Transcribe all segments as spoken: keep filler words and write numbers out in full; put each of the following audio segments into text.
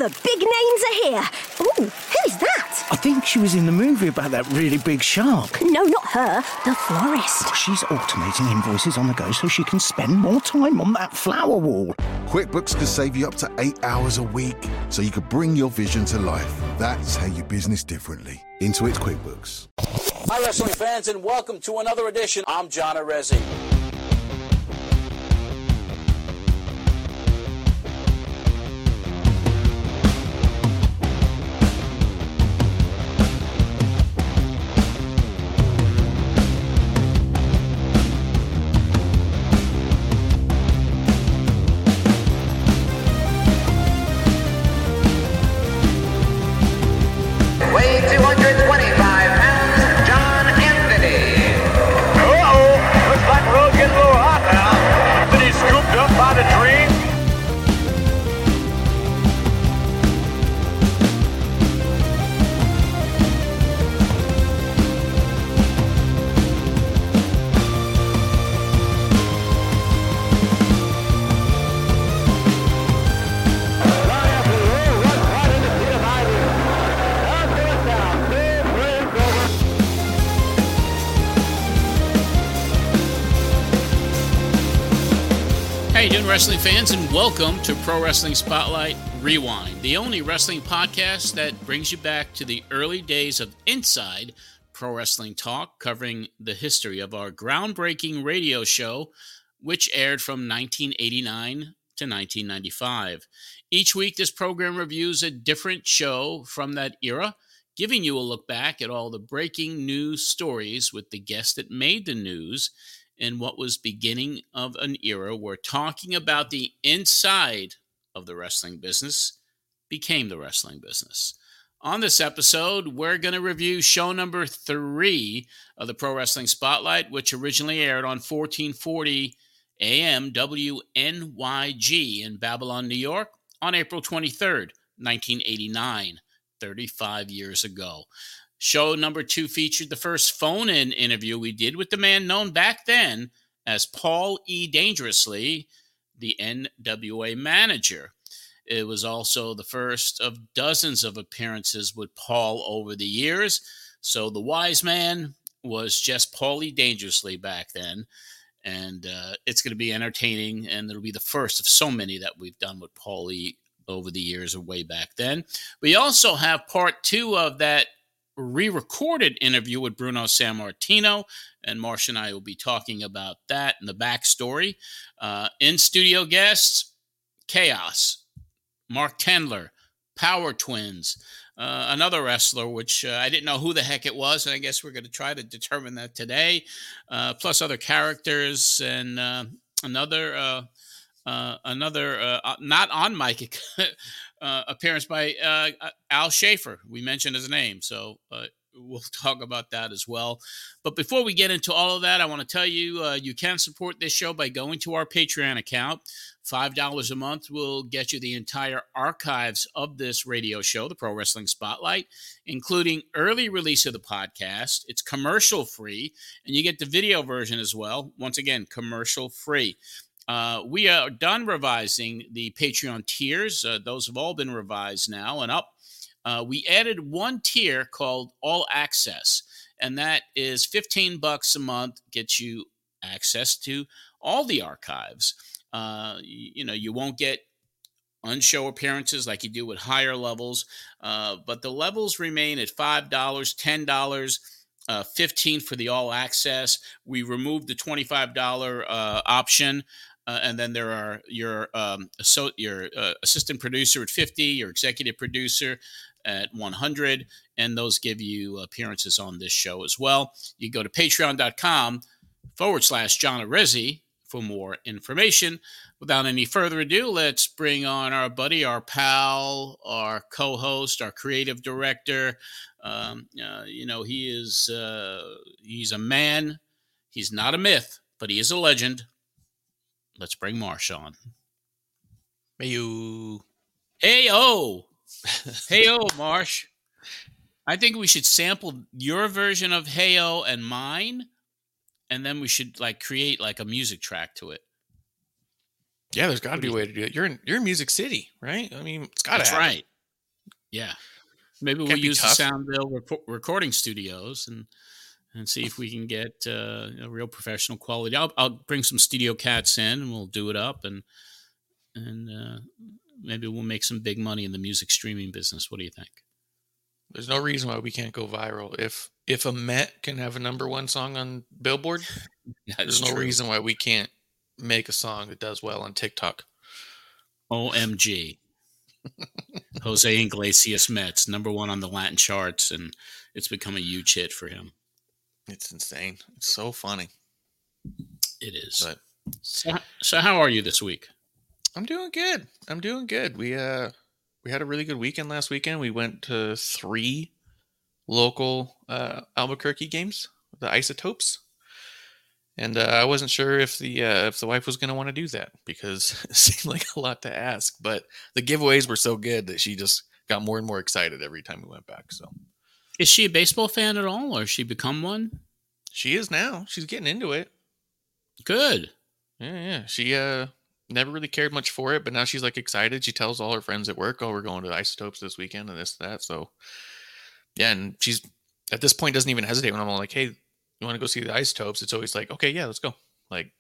the big names are here. Ooh, who is that? I think she was in the movie about that really big shark. No, not her. The florist. She's automating invoices on the go so she can spend more time on that flower wall. QuickBooks can save you up to eight hours a week, so you could bring your vision to life. That's how you business differently. Intuit QuickBooks. Hi, wrestling fans, and welcome to another edition. I'm John Arezzi. Wrestling fans, and welcome to Pro Wrestling Spotlight Rewind, the only wrestling podcast that brings you back to the early days of Inside Pro Wrestling Talk, covering the history of our groundbreaking radio show, which aired from nineteen eighty-nine to nineteen ninety-five. Each week, this program reviews a different show from that era, giving you a look back at all the breaking news stories with the guests that made the news in what was beginning of an era where talking about the inside of the wrestling business became the wrestling business. On this episode, we're going to review show number three of the Pro Wrestling Spotlight, which originally aired on fourteen forty A M W N Y G in Babylon, New York on April twenty-third, nineteen eighty-nine, thirty-five years ago. Show number two featured the first phone-in interview we did with the man known back then as Paul E. Dangerously, the N W A manager. It was also the first of dozens of appearances with Paul over the years. So the wise man was just Paul E. Dangerously back then. And uh, it's going to be entertaining, and it'll be the first of so many that we've done with Paul E. over the years or way back then. We also have part two of that re-recorded interview with Bruno Sammartino, and Marsh and I will be talking about that and the backstory. Uh, in-studio guests, Chaos, Mark Tendler, Power Twins, uh, another wrestler, which uh, I didn't know who the heck it was, and I guess we're going to try to determine that today, uh, plus other characters, and uh, another uh, uh, another uh, not on mic uh, appearance by uh, Al Schaefer. We mentioned his name, so uh, we'll talk about that as well. But before we get into all of that, I want to tell you, uh, you can support this show by going to our Patreon account. five dollars a month will get you the entire archives of this radio show, the Pro Wrestling Spotlight, including early release of the podcast. It's commercial free, and you get the video version as well. Once again, commercial free. Uh, we are done revising the Patreon tiers. Uh, those have all been revised now and up. Uh, we added one tier called All Access, and that is fifteen bucks a month, gets you access to all the archives. Uh, you, you know, you won't get on-show appearances like you do with higher levels, uh, but the levels remain at five dollars, ten dollars, uh, fifteen dollars for the All Access. We removed the twenty-five dollars uh, option. Uh, and then there are your um, so your uh, assistant producer at fifty, your executive producer at one hundred, and those give you appearances on this show as well. You go to patreon.com forward slash John Arezzi for more information. Without any further ado, let's bring on our buddy, our pal, our co-host, our creative director. Um, uh, you know, he is uh, he's a man. He's not a myth, but he is a legend. Let's bring Marsh on. Hey-o. Hey-o. Hey-o, Marsh. I think we should sample your version of Hey-o and mine, and then we should like create like a music track to it. Yeah, there's got to be a way to do it. You're in you're in Music City, right? I mean, it's got to That's happen. right. Yeah. Maybe we'll Can't be use the tough. Soundville rec- recording studios and and see if we can get uh, a real professional quality. I'll, I'll bring some studio cats in and we'll do it up and and uh, maybe we'll make some big money in the music streaming business. What do you think? There's no reason why we can't go viral. If if a Met can have a number one song on Billboard, there's no true. reason why we can't make a song that does well on TikTok. O M G. Jose Iglesias Mets, number one on the Latin charts, and it's become a huge hit for him. It's insane. It's so funny. It is. But So, so how are you this week? I'm doing good. I'm doing good. We uh we had a really good weekend last weekend. We went to three local uh, Albuquerque games, the Isotopes. And uh, I wasn't sure if the uh, if the wife was going to want to do that because it seemed like a lot to ask. But the giveaways were so good that she just got more and more excited every time we went back. So, Is she a baseball fan at all, or has she become one? she is now. She's getting into it. Good. Yeah, yeah. She uh never really cared much for it, but now she's like excited. She tells all her friends at work, "Oh, we're going to the Isotopes this weekend and this that." So, yeah, and she's at this point doesn't even hesitate when I'm all like, "Hey, you want to go see the Isotopes?" It's always like, "Okay, yeah, let's go." Like,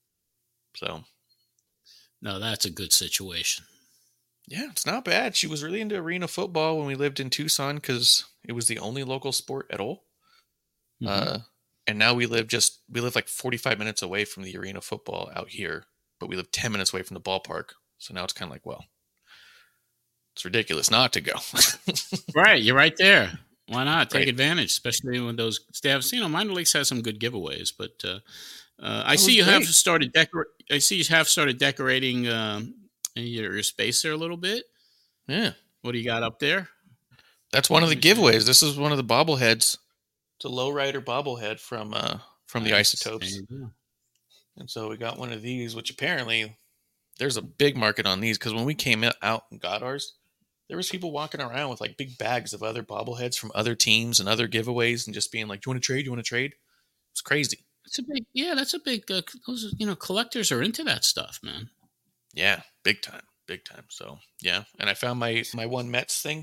so No, that's a good situation. yeah, it's not bad. She was really into arena football when we lived in Tucson because it was the only local sport at all. Mhm. Uh, and now we live just we live like forty-five minutes away from the arena football out here, but we live ten minutes away from the ballpark. So now it's kind of like, well, it's ridiculous not to go. Right, you're right there. Why not take Right. advantage, especially when those staffs? You know, minor leagues has some good giveaways, but uh, uh, I That see was you have great. started decor. I see you have started decorating um, your, your space there a little bit. Yeah, What do you got up there? that's one of the Let me see. giveaways. This is one of the bobbleheads. It's a lowrider bobblehead from uh from the Nice. Isotopes. There you go. And so we got one of these, which apparently there's a big market on these because when we came out and got ours, there was people walking around with like big bags of other bobbleheads from other teams and other giveaways and just being like, "Do you want to trade? You want to trade?" It's crazy. That's a big, yeah. That's a big. Uh, those, you know, collectors are into that stuff, man. Yeah, big time, big time. So yeah, and I found my my one Mets thing,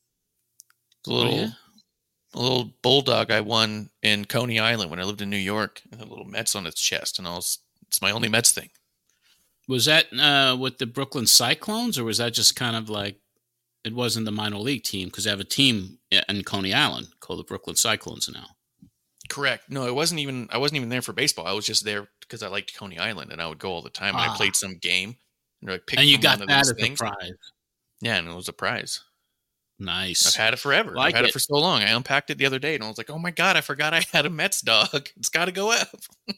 the little yeah? a little bulldog I won in Coney Island when I lived in New York, and a little Mets on its chest, and I was it's my only Mets thing. Was that uh, with the Brooklyn Cyclones, or was that just kind of like it wasn't the minor league team because they have a team in Coney Island called the Brooklyn Cyclones now? Correct. No, it wasn't even. I wasn't even there for baseball. I was just there because I liked Coney Island, and I would go all the time. And Ah. I played some game, and like picked And you from got one of that these as a things. prize. Yeah, and it was a prize. Nice. I've had it forever. Like I've had it. it. for so long. I unpacked it the other day, and I was like, "Oh my god, I forgot I had a Mets dog. It's got to go up."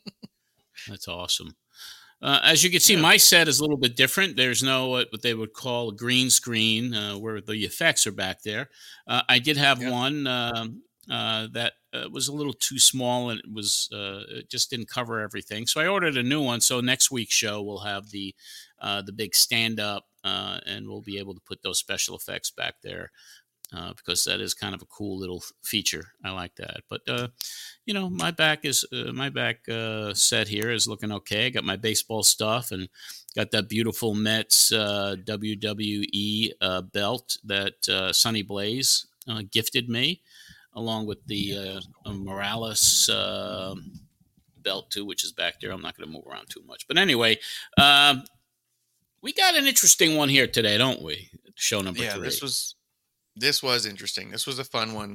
That's awesome. Uh, as you can see, Yeah. my set is a little bit different. There's no what, what they would call a green screen uh, where the effects are back there. Uh, I did have Yeah. one um, uh, that uh, was a little too small and it was uh, it just didn't cover everything. So I ordered a new one. So next week's show we'll have the uh, the big stand up uh, and we'll be able to put those special effects back there. Uh, because that is kind of a cool little feature. I like that. But, uh, you know, my back is uh, my back uh, set here is looking okay. I got my baseball stuff and got that beautiful Mets uh, W W E uh, belt that uh, Sonny Blaze uh, gifted me, along with the uh, Morales uh, belt, too, which is back there. I'm not going to move around too much. But anyway, um, we got an interesting one here today, don't we? Show number Yeah, three. this was this was interesting. This was a fun one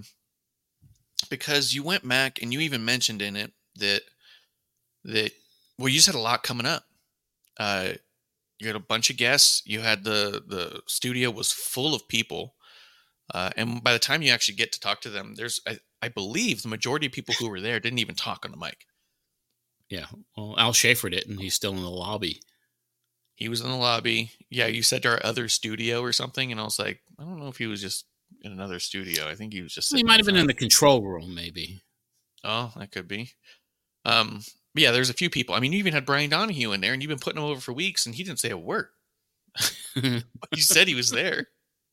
because you went back and you even mentioned in it that that well, you just had a lot coming up. Uh, you had a bunch of guests. You had the the studio was full of people, uh, and by the time you actually get to talk to them, there's I, I believe the majority of people who were there didn't even talk on the mic. Yeah, well, Al Schaefer didn't. He's still in the lobby. He was in the lobby. Yeah, you said our other studio or something, and I was like, I don't know if he was just in another studio. I think he was just. He sitting might in have been front. in the control room, maybe. Oh, that could be. Um, but yeah, there's a few people. I mean, you even had Brian Donahue in there, and you've been putting him over for weeks, and he didn't say a word. You said he was there.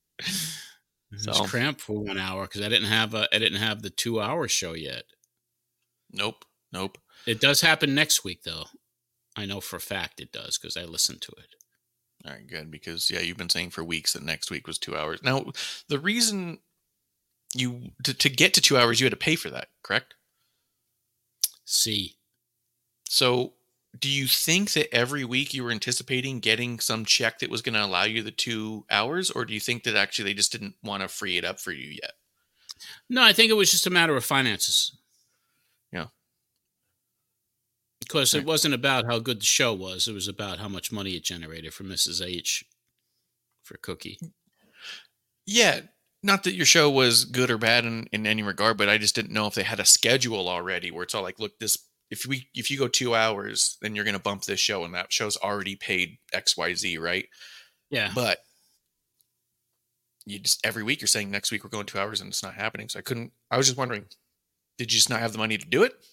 It's So- cramped for one hour because I didn't have a I didn't have the two hour show yet. Nope, nope. It does happen next week, though. I know for a fact it does because I listened to it. All right, good. Because, yeah, you've been saying for weeks that next week was two hours. Now, the reason you, to, to get to two hours, you had to pay for that, correct? See. So do you think that every week you were anticipating getting some check that was going to allow you the two hours? Or do you think that actually they just didn't want to free it up for you yet? No, I think it was just a matter of finances. Yeah. Because it wasn't about how good the show was. It was about how much money it generated for Missus H for Cookie. Yeah. Not that your show was good or bad in, in any regard, but I just didn't know if they had a schedule already where it's all like, look, this, if we, if you go two hours, then you're going to bump this show and that show's already paid X Y Z, right? Yeah. But you just, every week you're saying next week we're going two hours and it's not happening. So I couldn't, I was just wondering, did you just not have the money to do it?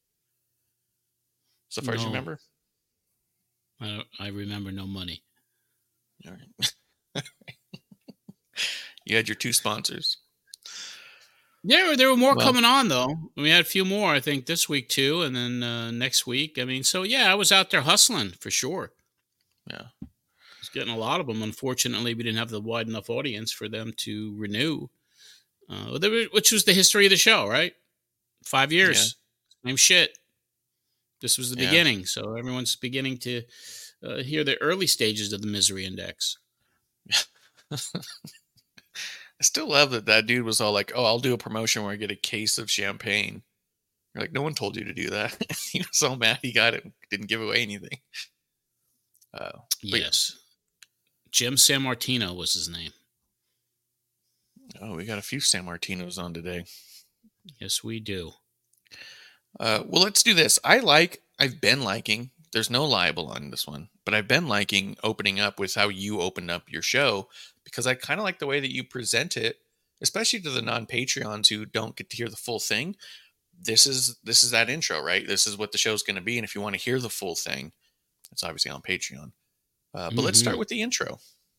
So far No. as you remember? I, don't, I remember no money. All right. You had your two sponsors. Yeah, there were more Well, coming on, though. We had a few more, I think, this week, too, and then uh, next week. I mean, so, yeah, I was out there hustling, for sure. Yeah. I was getting a lot of them. Unfortunately, we didn't have the wide enough audience for them to renew, uh, which was the history of the show, right? Five years. Yeah. Same shit. This was the Yeah. beginning, so everyone's beginning to uh, hear the early stages of the Misery Index. I still love that that dude was all like, oh, I'll do a promotion where I get a case of champagne. You're like, no one told you to do that. He was so mad he got it. Didn't give away anything. Uh, yes. Jim Sammartino was his name. Oh, we got a few San Martinos on today. Yes, we do. Uh, well, let's do this. I like, I've been liking, there's no libel on this one, but I've been liking opening up with how you opened up your show because I kind of like the way that you present it, especially to the non-Patreons who don't get to hear the full thing. This is, this is that intro, right? This is what the show's going to be. And if you want to hear the full thing, it's obviously on Patreon. Uh, but mm-hmm. Let's start with the intro.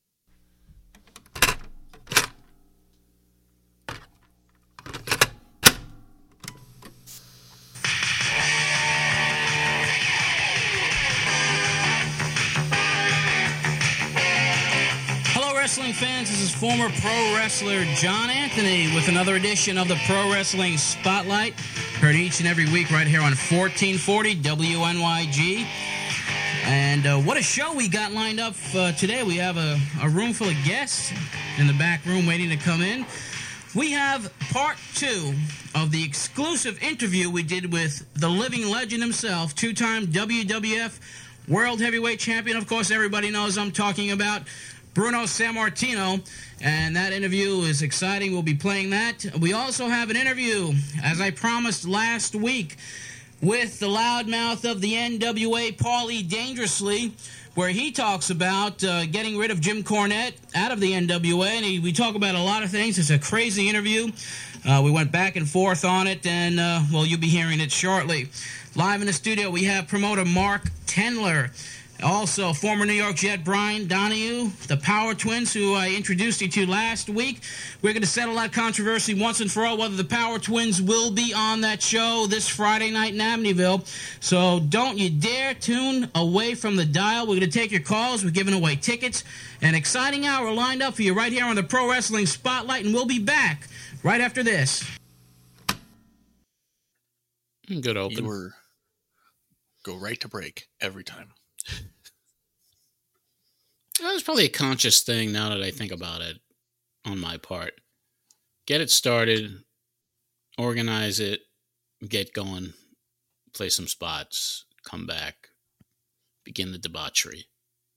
Wrestling fans, this is former pro wrestler John Anthony with another edition of the Pro Wrestling Spotlight, heard each and every week right here on fourteen forty W N Y G. And uh, what a show we got lined up uh, today. We have a, a room full of guests in the back room waiting to come in. We have part two of the exclusive interview we did with the living legend himself, two-time W W F World Heavyweight Champion. Of course, everybody knows I'm talking about Bruno Sammartino, and that interview is exciting. We'll be playing that. We also have an interview, as I promised last week, with the loudmouth of the N W A, Paulie Dangerously, where he talks about uh, getting rid of Jim Cornette out of the N W A, and he, we talk about a lot of things. It's a crazy interview. Uh, we went back and forth on it, and, uh, well, you'll be hearing it shortly. Live in the studio, we have promoter Mark Tendler. Also, former New York Jet Brian Donahue, the Power Twins, who I introduced you to last week. We're going to settle that controversy once and for all, whether the Power Twins will be on that show this Friday night in Amityville. So don't you dare tune away from the dial. We're going to take your calls. We're giving away tickets. An exciting hour lined up for you right here on the Pro Wrestling Spotlight, and we'll be back right after this. Good open. You were go right to break every time. That was probably a conscious thing now that I think about it on my part. Get it started, organize it, get going, play some spots, come back, begin the debauchery.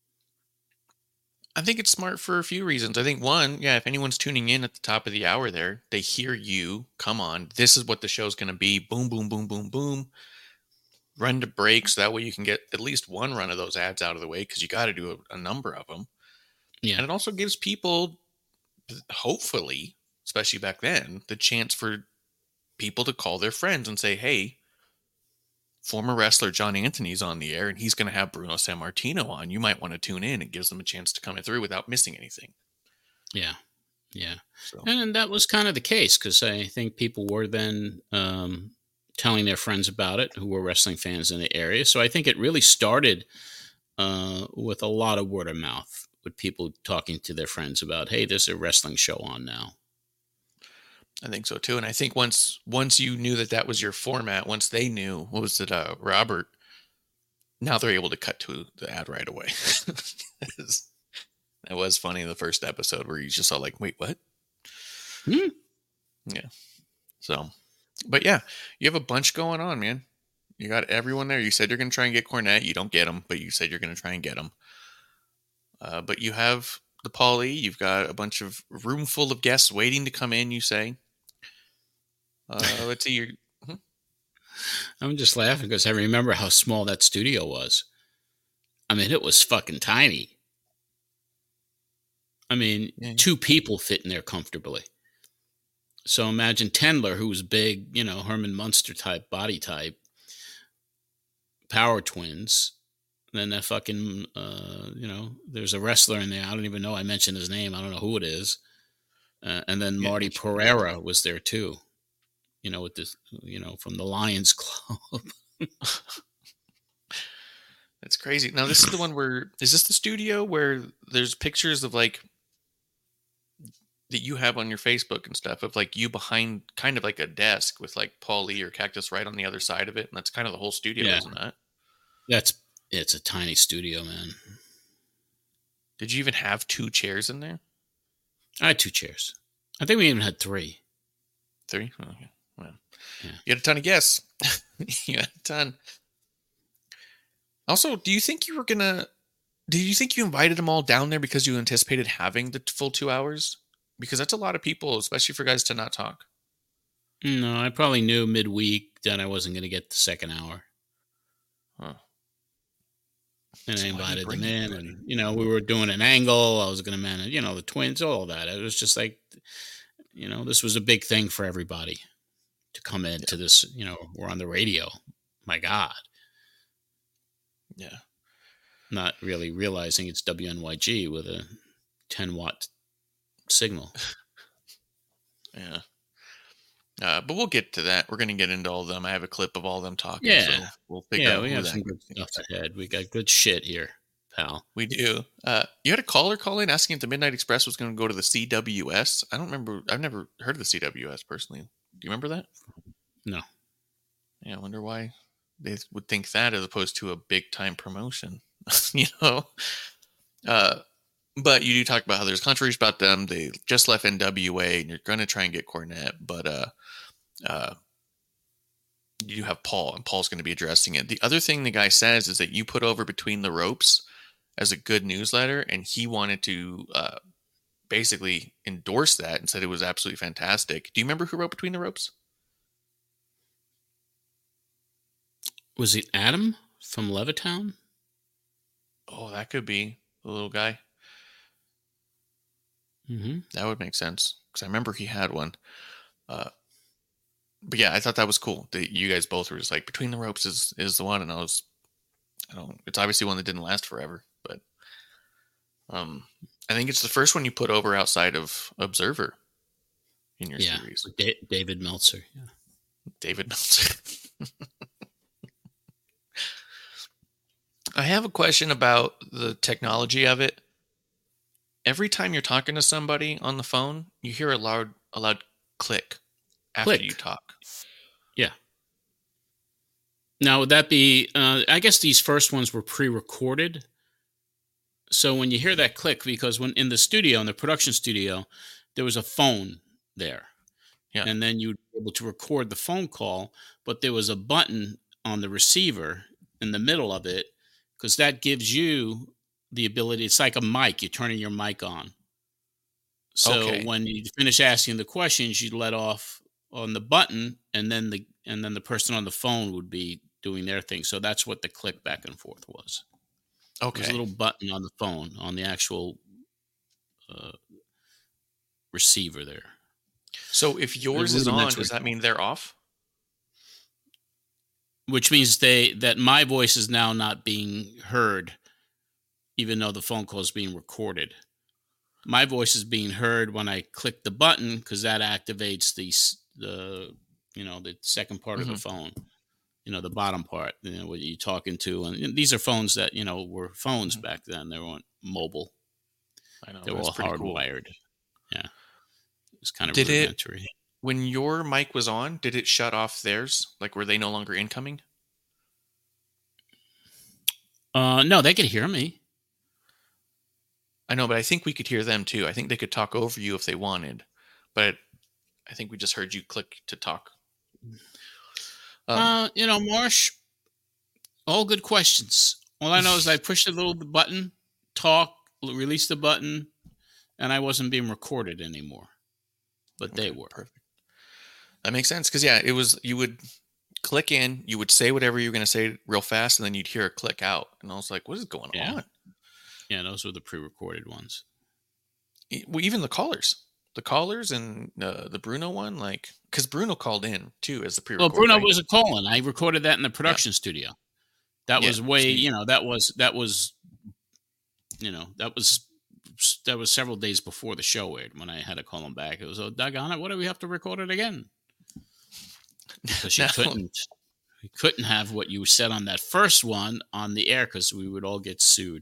I think it's smart for a few reasons. I think one, yeah, if anyone's tuning in at the top of the hour there, they hear you, come on, this is what the show's going to be, boom, boom, boom, boom, boom. Run to breaks. That way you can get at least one run of those ads out of the way because you got to do a, a number of them. Yeah. And it also gives people, hopefully, especially back then, the chance for people to call their friends and say, hey, former wrestler John Anthony's on the air and he's going to have Bruno Sammartino on. You might want to tune in. It gives them a chance to come through without missing anything. Yeah. Yeah. So. And that was kind of the case because I think people were then um, telling their friends about it who were wrestling fans in the area. So I think it really started uh, with a lot of word of mouth with people talking to their friends about, hey, there's a wrestling show on now. I think so too. And I think once once you knew that that was your format, once they knew, what was it, uh, Robert, now they're able to cut to the ad right away. That was funny, the first episode where you just saw like, wait, what? Hmm. Yeah. So, but yeah, you have a bunch going on, man. You got everyone there. You said you're going to try and get Cornette. You don't get him, but you said you're going to try and get him. Uh, but you have the Paulie. You've got a bunch of room full of guests waiting to come in, you say. Uh, let's see. Your, hmm? I'm just laughing because I remember how small that studio was. I mean, it was fucking tiny. I mean, yeah. Two people fit in there comfortably. So imagine Tendler, who was big, you know, Herman Munster type, body type, Power Twins. Then that fucking, uh, you know, there's a wrestler in there. I don't even know. I mentioned his name. I don't know who it is. Uh, and then yeah, Marty Pereira was there too. You know, with this, you know, from the Lions Club. That's crazy. Now, this is the one where, is this the studio where there's pictures of like, that you have on your Facebook and stuff of like you behind kind of like a desk with like Paulie or Cactus right on the other side of it. And that's kind of the whole studio, yeah. Isn't that? That's, it's a tiny studio, man. Did you even have two chairs in there? I had two chairs. I think we even had three. Three? Okay. Well, yeah. You had a ton of guests. You had a ton. Also, do you think you were going to, do you think you invited them all down there because you anticipated having the full two hours? Because that's a lot of people, especially for guys to not talk. No, I probably knew midweek that I wasn't going to get the second hour. Huh. And I invited them in, and, you know, we were doing an angle. I was going to manage, you know, the twins, all that. It was just like, you know, this was a big thing for everybody to come into yeah. this, you know, we're on the radio. My God. Yeah. Not really realizing it's W N Y G with a ten watt signal. Yeah. Uh, but we'll get to that. We're going to get into all of them. I have a clip of all of them talking. Yeah. So we'll figure yeah, out we who have that some good stuff ahead. We got good shit here, pal. We do. Uh, you had a caller call in asking if the Midnight Express was going to go to the C W S. I don't remember. I've never heard of the C W S personally. Do you remember that? No. Yeah, I wonder why they would think that as opposed to a big time promotion. You know? Uh, But you do talk about how there's controversy about them. They just left N W A, and you're going to try and get Cornette. But uh, uh, you do have Paul, and Paul's going to be addressing it. The other thing the guy says is that you put over Between the Ropes as a good newsletter, and he wanted to uh, basically endorse that and said it was absolutely fantastic. Do you remember who wrote Between the Ropes? Was it Adam from Levittown? Oh, that could be the little guy. Mm-hmm. That would make sense because I remember he had one. Uh, but yeah, I thought that was cool. That you guys both were just like Between the Ropes is is the one, and I was, I don't. It's obviously one that didn't last forever, but um, I think it's the first one you put over outside of Observer in your yeah, series. Da- David Meltzer. Yeah. David Meltzer. I have a question about the technology of it. Every time you're talking to somebody on the phone, you hear a loud, a loud click after click. you talk. Yeah. Now, would that be, uh, I guess these first ones were pre-recorded. So when you hear that click, because when in the studio, in the production studio, there was a phone there. Yeah. And then you'd be able to record the phone call, but there was a button on the receiver in the middle of it, because that gives you the ability, it's like a mic, you're turning your mic on. So okay. when you finish asking the questions, you let off on the button, and then the and then the person on the phone would be doing their thing. So that's what the click back and forth was. Okay. There's a little button on the phone, on the actual uh, receiver there. So if yours is on, does that mean they're off? Which means they that my voice is now not being heard, even though the phone call is being recorded. My voice is being heard when I click the button, because that activates the the you know the second part mm-hmm. of the phone, you know the bottom part, you know what you're talking to. And these are phones that you know were phones back then; they weren't mobile. I know. They It were was all pretty cool. hardwired. Yeah. It was kind of Did it, rudimentary. when your mic was on, did it shut off theirs? Like, were they no longer incoming? Uh, no, they could hear me. I know, but I think we could hear them too. I think they could talk over you if they wanted, but I think we just heard you click to talk. Um, uh, you know, Marsh, all good questions. All I know is I pushed the little button, talk, release the button, and I wasn't being recorded anymore. But they okay, were. perfect. That makes sense because yeah, it was. You would click in, you would say whatever you were going to say real fast, and then you'd hear a click out, and I was like, "What is going Yeah. on?" Yeah, those were the pre-recorded ones. E- Well, even the callers, the callers, and uh, the Bruno one, like because Bruno called in too as the Well, pre-record. Bruno right? was a call-in. I recorded that in the production studio. That Yeah, was way, so you- you know, that was that was, you know, that was that was several days before the show aired when I had to call him back. It was, oh, doggone it, what do we have to record it again? Because you Now- couldn't, you couldn't have what you said on that first one on the air because we would all get sued.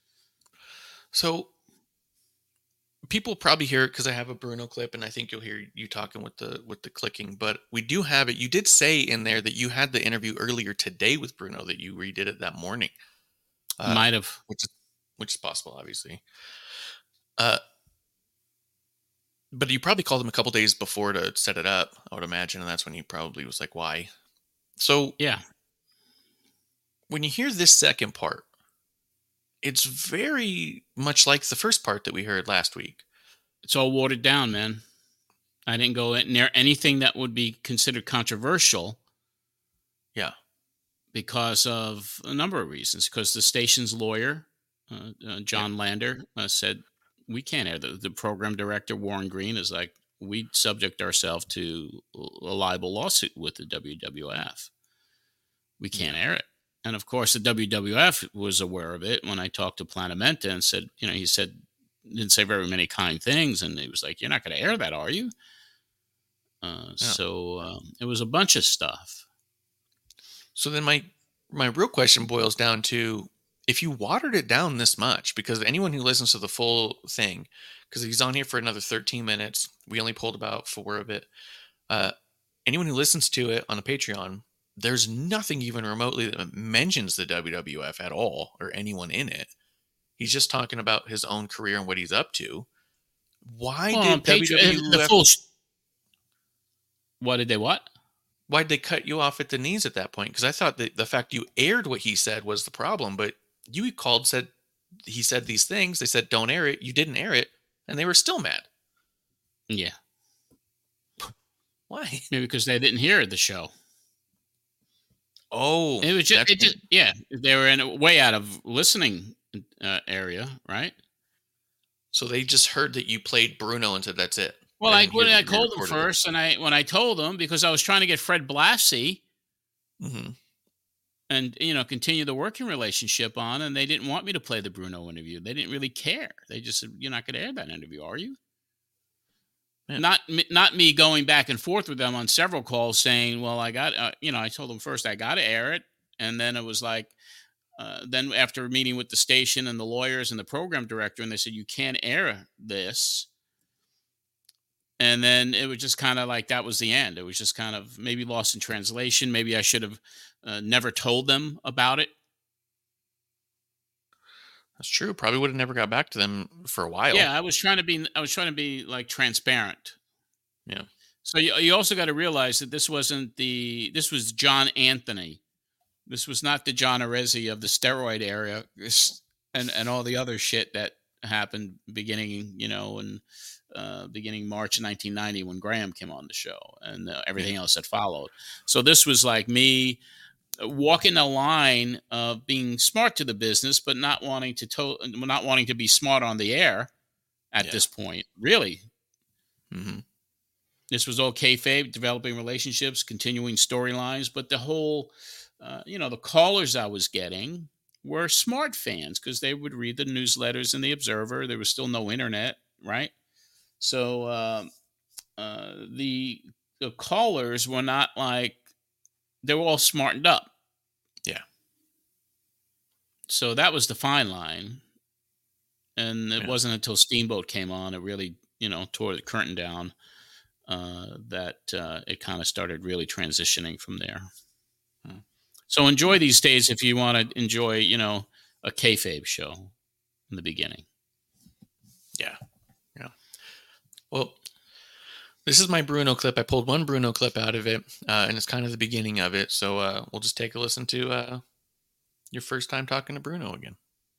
So people probably hear it because I have a Bruno clip, and I think you'll hear you talking with the with the clicking. But we do have it. You did say in there that you had the interview earlier today with Bruno, that you redid it that morning. Uh, Might have. which is which is possible, obviously. Uh, but you probably called him a couple days before to set it up, I would imagine, and that's when he probably was like, "Why?" So Yeah. when you hear this second part, it's very much like the first part that we heard last week. It's all watered down, man. I didn't go near anything that would be considered controversial. Yeah. Because of a number of reasons. Because the station's lawyer, uh, uh, John yeah. Lander, uh, said, we can't air. The, the program director, Warren Green, is like, we subject ourselves to a libel lawsuit with the W W F. We can't yeah. air it. And of course, the W W F was aware of it when I talked to Planamenta and said, you know, he said, didn't say very many kind things. And he was like, you're not going to air that, are you? Uh, yeah. So um, it was a bunch of stuff. So then my my real question boils down to, if you watered it down this much, because anyone who listens to the full thing, because he's on here for another thirteen minutes, we only pulled about four of it. Uh, anyone who listens to it on a Patreon, there's nothing even remotely that mentions the W W F at all or anyone in it. He's just talking about his own career and what he's up to. Why well, did Patreon, W W F... The full sh- what did they what? Why'd they cut you off at the knees at that point? Because I thought that the fact you aired what he said was the problem, but you called, said he said these things. They said, don't air it. You didn't air it. And they were still mad. Yeah. Why? Maybe because they didn't hear the show. Oh. It was just, it just yeah. They were in a way out of listening uh, area, right? So they just heard that you played Bruno and said, that's it. Well, I, when I called them first, it. and I when I told them, because I was trying to get Fred Blassie, mm-hmm. and you know, continue the working relationship on, and they didn't want me to play the Bruno interview. They didn't really care. They just said, "You're not going to air that interview, are you?" Yeah. Not not me going back and forth with them on several calls, saying, "Well, I got," uh, you know, I told them first I got to air it, and then it was like, uh, then after meeting with the station and the lawyers and the program director, and they said, "You can't air this." And then it was just kind of like that was the end. It was just kind of maybe lost in translation. Maybe I should have uh, never told them about it. That's true. Probably would have never got back to them for a while. Yeah, I was trying to be. I was trying to be like transparent. Yeah. So you you also got to realize that this wasn't the. This was John Anthony. This was not the John Arezzi of the steroid era, and and all the other shit that happened beginning, you know, and. Uh, beginning March nineteen ninety when Graham came on the show and uh, everything else that followed. So this was like me walking the line of being smart to the business, but not wanting to, to- not wanting to be smart on the air at yeah. this point. Really. Mm-hmm. This was all kayfabe, developing relationships, continuing storylines, but the whole, uh, you know, the callers I was getting were smart fans because they would read the newsletters in the Observer. There was still no internet, right? So uh, uh, the the callers were not like, they were all smartened up. Yeah. So that was the fine line. and it Yeah. wasn't until Steamboat came on, it really, you know, tore the curtain down, uh, that uh, it kind of started really transitioning from there. Hmm. So enjoy these days if you want to enjoy, you know, a kayfabe show in the beginning. Yeah. Yeah. Well, this is my Bruno clip. I pulled one Bruno clip out of it, uh, and it's kind of the beginning of it. So uh, we'll just take a listen to uh, your first time talking to Bruno again.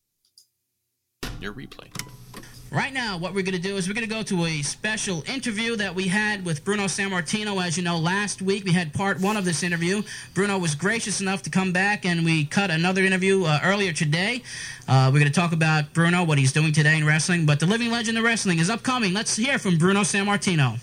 Your replay. Right now, what we're going to do is we're going to go to a special interview that we had with Bruno Sammartino. As you know, last week we had part one of this interview. Bruno was gracious enough to come back, and we cut another interview uh, earlier today. Uh, we're going to talk about Bruno, what he's doing today in wrestling, but the living legend of wrestling is upcoming. Let's hear from Bruno Sammartino.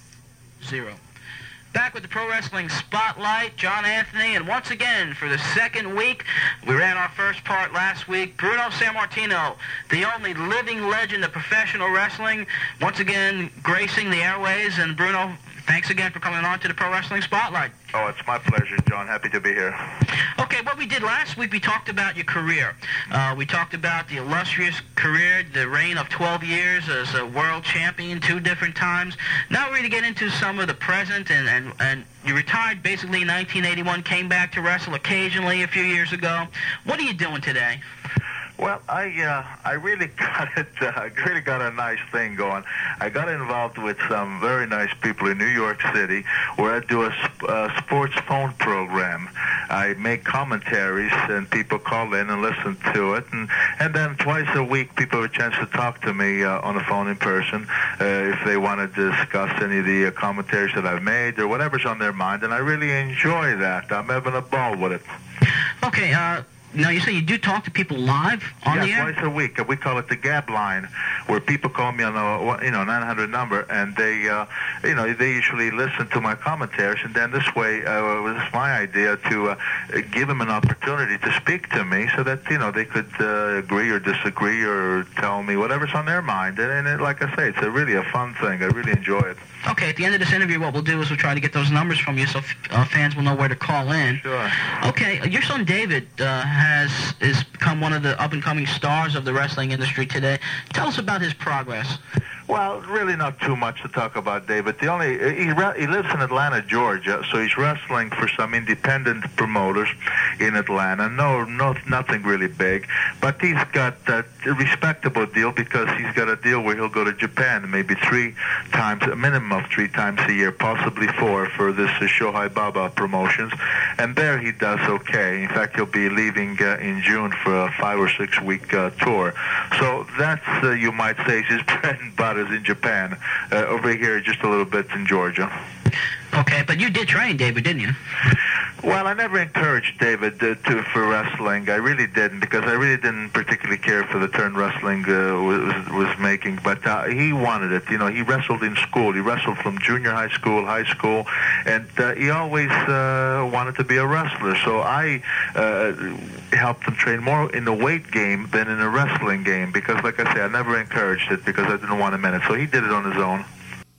Zero. Back with the Pro Wrestling Spotlight, John Anthony, and once again, for the second week, we ran our first part last week, Bruno Sammartino, the only living legend of professional wrestling, once again gracing the airways. And Bruno, thanks again for coming on to the Pro Wrestling Spotlight. Oh, it's my pleasure, John. Happy to be here. Okay, what we did last week, we talked about your career. Uh, we talked about the illustrious career, the reign of twelve years as a world champion two different times. Now we're going to get into some of the present, and, and, and you retired basically in nineteen eighty-one, came back to wrestle occasionally a few years ago. What are you doing today? Well, I uh, I really got it. Uh, I really got a nice thing going. I got involved with some very nice people in New York City, where I do a, sp- a sports phone program. I make commentaries, and people call in and listen to it, and and then twice a week, people have a chance to talk to me uh, on the phone in person uh, if they want to discuss any of the uh, commentaries that I've made or whatever's on their mind, and I really enjoy that. I'm having a ball with it. Okay. Uh Now, you say you do talk to people live on yeah, the air? twice a week. We call it the Gab line, where people call me on a you know nine hundred number, and they uh, you know they usually listen to my commentaries, and then this way uh, it was my idea to uh, give them an opportunity to speak to me, so that you know they could uh, agree or disagree or tell me whatever's on their mind. And, and it, like I say, it's a really a fun thing. I really enjoy it. Okay, at the end of this interview, what we'll do is we'll try to get those numbers from you so uh, fans will know where to call in. Sure. Okay, your son David uh, has is become one of the up-and-coming stars of the wrestling industry today. Tell us about his progress. Well, really not too much to talk about, David. The only he, he lives in Atlanta, Georgia, so he's wrestling for some independent promoters in Atlanta. No, no, nothing really big, but he's got a respectable deal because he's got a deal where he'll go to Japan maybe three times, a minimum of three times a year, possibly four, for this uh, Shohei Baba Promotions, and there he does okay. In fact, he'll be leaving uh, in June for a five or six week uh, tour. So that's uh, you might say his bread and butter is in Japan. Uh, over here, just a little bit in Georgia. Okay, but you did train David, didn't you? Well, I never encouraged David uh, to for wrestling. I really didn't, because I really didn't particularly care for the turn wrestling uh, was was making. But uh, he wanted it. You know, he wrestled in school. He wrestled from junior high school, high school, and uh, he always uh, wanted to be a wrestler. So I uh, helped him train more in the weight game than in the wrestling game, because, like I say, I never encouraged it because I didn't want him in it. So he did it on his own.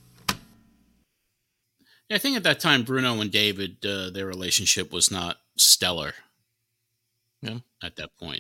Yeah, I think at that time, Bruno and David, uh, their relationship was not stellar. Yeah. At that point.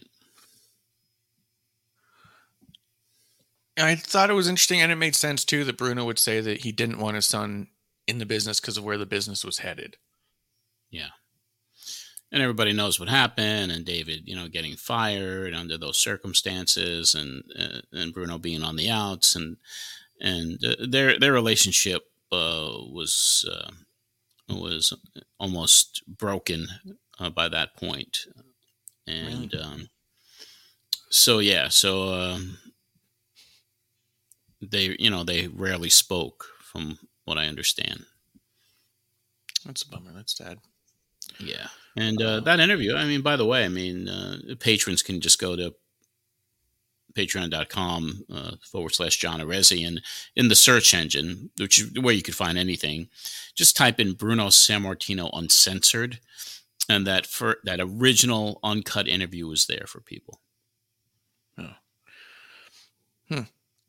I thought it was interesting, and it made sense too that Bruno would say that he didn't want his son in the business because of where the business was headed. Yeah. And everybody knows what happened, and David, you know, getting fired under those circumstances, and uh, and Bruno being on the outs, and and uh, their their relationship uh, was uh, was almost broken uh, by that point, and um, so yeah, so um, they you know they rarely spoke, from what I understand. That's a bummer. That's sad. Yeah. And uh, that interview, I mean, by the way, I mean, uh, patrons can just go to patreon.com uh, forward slash John Arezzi, and in the search engine, which is where you could find anything, just type in Bruno Sammartino Uncensored, and that for that original uncut interview is there for people. Oh. Hmm.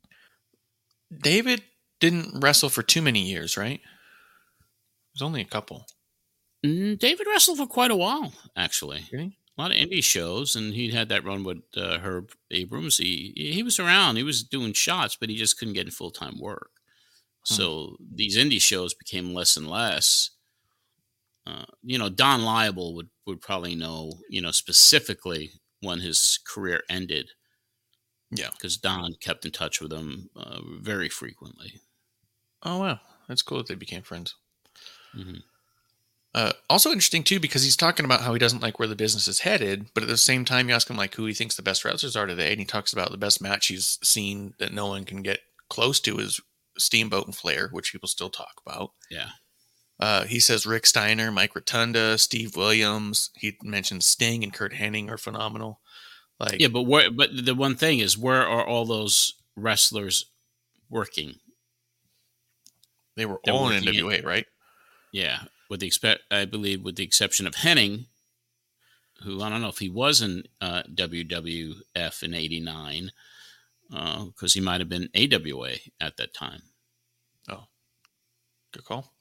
David didn't wrestle for too many years, right? It was only a couple. David wrestled for quite a while, actually. Really? a lot of indie shows, and he had that run with uh, Herb Abrams. He he was around. He was doing shots, but he just couldn't get in full time work. Hmm. So these indie shows became less and less. Uh, you know, Don Liable would, would probably know, you know, specifically when his career ended. Yeah. Because Don kept in touch with him uh, very frequently. Oh, wow. That's cool that they became friends. Mm-hmm. Uh, also interesting, too, because he's talking about how he doesn't like where the business is headed, but at the same time, you ask him, like, who he thinks the best wrestlers are today, and he talks about the best match he's seen that no one can get close to is Steamboat and Flair, which people still talk about. Yeah. Uh, he says Rick Steiner, Mike Rotunda, Steve Williams. He mentions Sting and Kurt Hennig are phenomenal. Like, yeah, but where? But the one thing is, where are all those wrestlers working? They were They're all in working N W A, in- right? Yeah, with the expect, I believe, with the exception of Hennig, who I don't know if he was in uh, W W F in eighty-nine, because uh, he might have been A W A at that time. Oh, good call.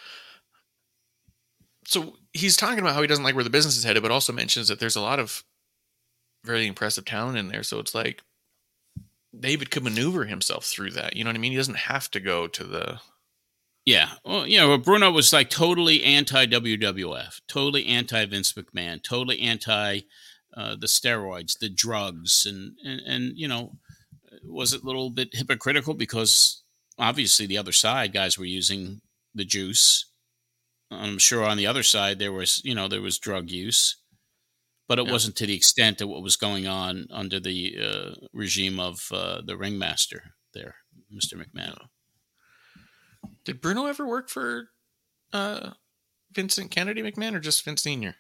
So he's talking about how he doesn't like where the business is headed, but also mentions that there's a lot of very impressive talent in there. So it's like David could maneuver himself through that. You know what I mean? He doesn't have to go to the... Yeah. Well, you know, Bruno was like totally anti-W W F, totally anti-Vince McMahon, totally anti uh, the steroids, the drugs. And, and, and, you know, was it a little bit hypocritical because obviously the other side guys were using the juice. I'm sure on the other side there was, you know, there was drug use, but it Yeah. wasn't to the extent of what was going on under the uh, regime of uh, the ringmaster there, Mister McMahon. Did Bruno ever work for uh, Vincent Kennedy McMahon or just Vince Senior?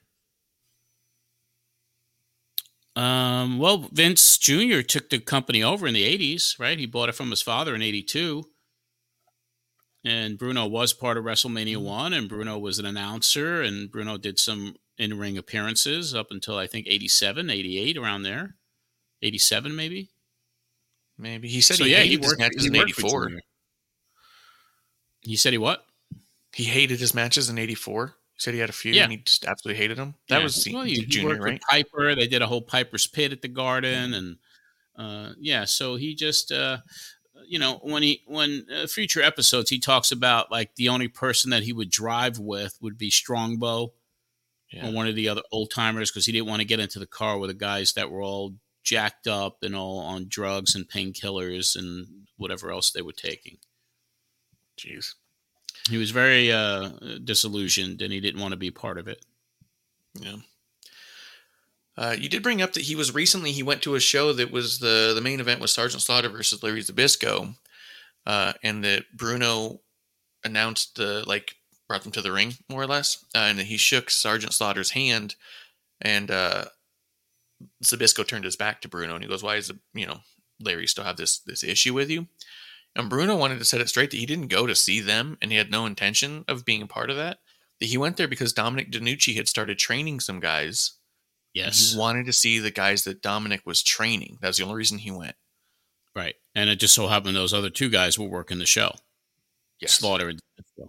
Um, well, Vince Junior took the company over in the eighties, right? He bought it from his father in eighty-two. And Bruno was part of WrestleMania one, and Bruno was an announcer, and Bruno did some in-ring appearances up until, I think, eighty-seven, eighty-eight, around there. eighty-seven, maybe? Maybe. He said So, he yeah, hated he his worked, matches he in worked for eighty-four. Junior. He said he what? He hated his matches in eighty-four. He said he had a few Yeah. and he just absolutely hated them. That Yeah. was well, he, he Junior, worked right? with Piper. They did a whole Piper's Pit at the Garden, and uh, yeah, so he just, uh, you know, when he when uh, future episodes he talks about like the only person that he would drive with would be Strongbow Yeah. or one of the other old timers because he didn't want to get into the car with the guys that were all jacked up and all on drugs and painkillers and whatever else they were taking. Jeez. He was very uh, disillusioned, and he didn't want to be part of it. Yeah. Uh, you did bring up that he was recently, he went to a show that was the, the main event was Sergeant Slaughter versus Larry Zbyszko. Uh, and that Bruno announced the, like, brought them to the ring, more or less. Uh, and that he shook Sergeant Slaughter's hand, and uh, Zbyszko turned his back to Bruno, and he goes, why is, you know, Larry still have this, this issue with you? And Bruno wanted to set it straight that he didn't go to see them, and he had no intention of being a part of that. That he went there because Dominic DeNucci had started training some guys. Yes. He wanted to see the guys that Dominic was training. That's the only reason he went. Right. And it just so happened those other two guys were working the show. Yes. Slaughter and Zbyszko.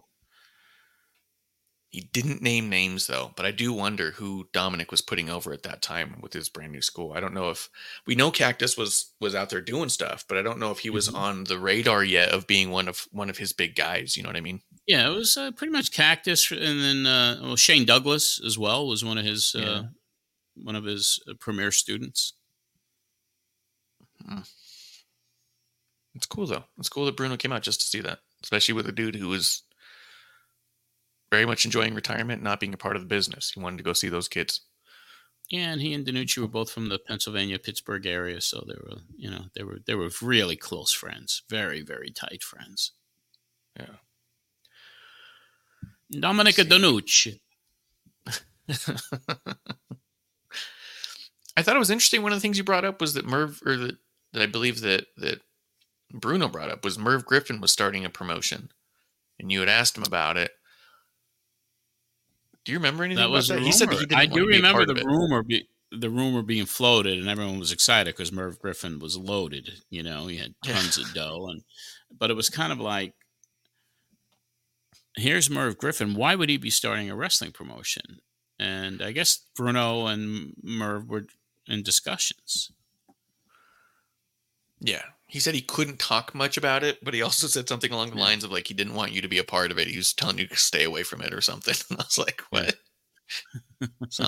He didn't name names, though, but I do wonder who Dominic was putting over at that time with his brand new school. I don't know if... We know Cactus was was out there doing stuff, but I don't know if he was Mm-hmm. on the radar yet of being one of one of his big guys. You know what I mean? Yeah, it was uh, pretty much Cactus, and then uh, well, Shane Douglas as well was one of his uh, Yeah. one of his uh, premier students. Hmm. It's cool, though. It's cool that Bruno came out just to see that, especially with a dude who was very much enjoying retirement, not being a part of the business. He wanted to go see those kids. Yeah, and he and DeNucci were both from the Pennsylvania, Pittsburgh area, so they were, you know, they were they were really close friends, very very tight friends. Yeah. Dominica DeNucci. I thought it was interesting. One of the things you brought up was that Merv, or that, that I believe that that Bruno brought up was Merv Griffin was starting a promotion, and you had asked him about it. Do you remember anything That about was that? a He said that rumor. he didn't I want do to be a remember part the of it. rumor, be, the rumor being floated, and everyone was excited because Merv Griffin was loaded. You know, he had tons of dough, and but it was kind of like, here's Merv Griffin. Why would he be starting a wrestling promotion? And I guess Bruno and Merv were in discussions. Yeah. He said he couldn't talk much about it, but he also said something along the lines of like he didn't want you to be a part of it. He was telling you to stay away from it or something. And I was like, what? so,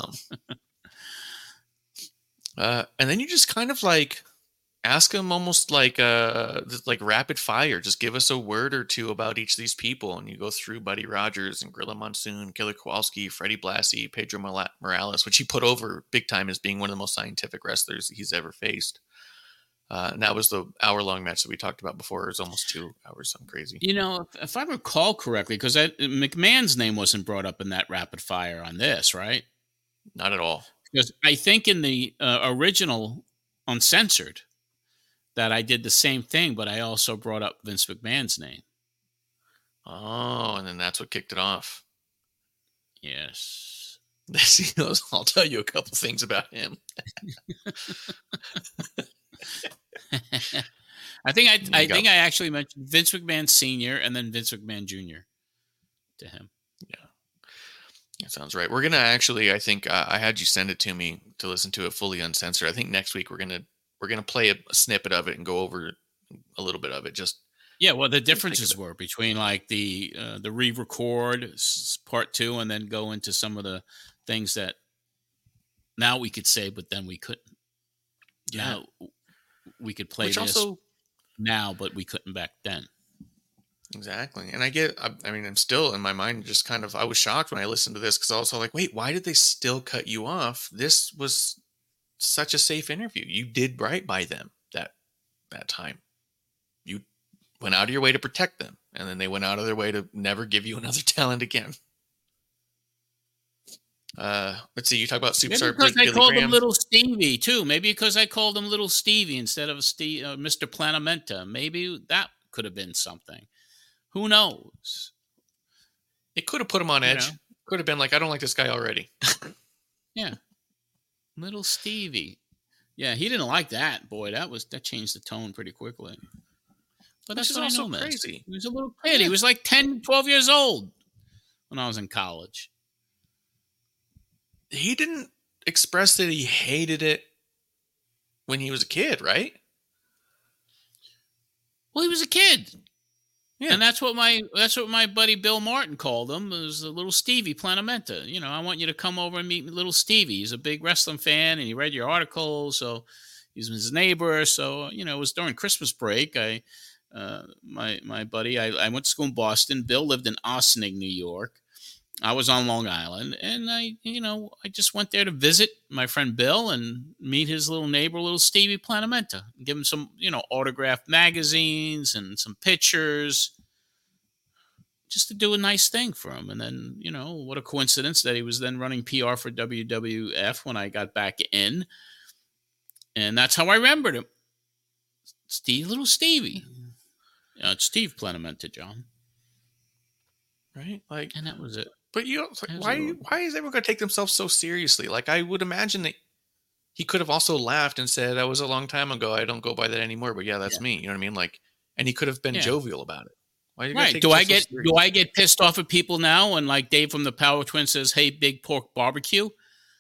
uh, and then you just kind of like ask him almost like uh like rapid fire. Just give us a word or two about each of these people, and you go through Buddy Rogers and Gorilla Monsoon, Killer Kowalski, Freddie Blassie, Pedro Morales, which he put over big time as being one of the most scientific wrestlers he's ever faced. Uh, and that was the hour-long match that we talked about before. It was almost two hours, something crazy. You know, if, if I recall correctly, because McMahon's name wasn't brought up in that rapid fire on this, right? Not at all. Because I think in the uh, original Uncensored that I did the same thing, but I also brought up Vince McMahon's name. Oh, and then that's what kicked it off. Yes. He goes, I'll tell you a couple things about him. I think I I think I actually mentioned Vince McMahon Senior and then Vince McMahon Junior to him. Yeah, that sounds right. We're gonna actually, I think uh, I had you send it to me to listen to it fully uncensored. I think next week we're gonna we're gonna play a, a snippet of it and go over a little bit of it. Just yeah, well, the differences were between like the uh, the re-record part two and then go into some of the things that now we could say, but then we couldn't. Yeah. Now, we could play Which this also, now, but we couldn't back then. Exactly. And I get, I, I mean, I'm still in my mind just kind of, I was shocked when I listened to this because I was like, wait, why did they still cut you off? This was such a safe interview. You did right by them that, that time. You went out of your way to protect them. And then they went out of their way to never give you another talent again. Uh, let's see. You talk about superstar. Maybe because Billy I called Graham. him Little Stevie too. Maybe because I called him Little Stevie instead of Steve, uh, Mister Planamenta. Maybe that could have been something. Who knows? It could have put him on edge. You know? Could have been like, I don't like this guy already. Yeah, Little Stevie. Yeah, he didn't like that. Boy, that was that changed the tone pretty quickly. But This that's is what also I know, crazy. He was a little kid. He was like ten, twelve years old when I was in college. He didn't express that he hated it when he was a kid, right? Well, he was a kid. Yeah. And that's what my that's what my buddy Bill Martin called him, was the Little Stevie Planamenta. You know, I want you to come over and meet Little Stevie. He's a big wrestling fan, and he read your article, so he's his neighbor. So, you know, it was during Christmas break. I, uh, my my buddy, I, I went to school in Boston. Bill lived in Ossining, New York. I was on Long Island, and I, you know, I just went there to visit my friend Bill and meet his little neighbor, Little Stevie Planamenta, and give him some, you know, autographed magazines and some pictures, just to do a nice thing for him. And then, you know, what a coincidence that he was then running P R for W W F when I got back in, and that's how I remembered him, Steve, Little Stevie. Uh, it's Steve Planamenta, John. Right, like, and that was it. But you know, like, why? Why is everyone going to take themselves so seriously? Like, I would imagine that he could have also laughed and said, "That was a long time ago. I don't go by that anymore." But yeah, that's yeah. me. You know what I mean? Like, and he could have been yeah. jovial about it. Why are you right? Take do I get so do I get pissed off at people now when like Dave from the Power Twins says, "Hey, Big Pork Barbecue"?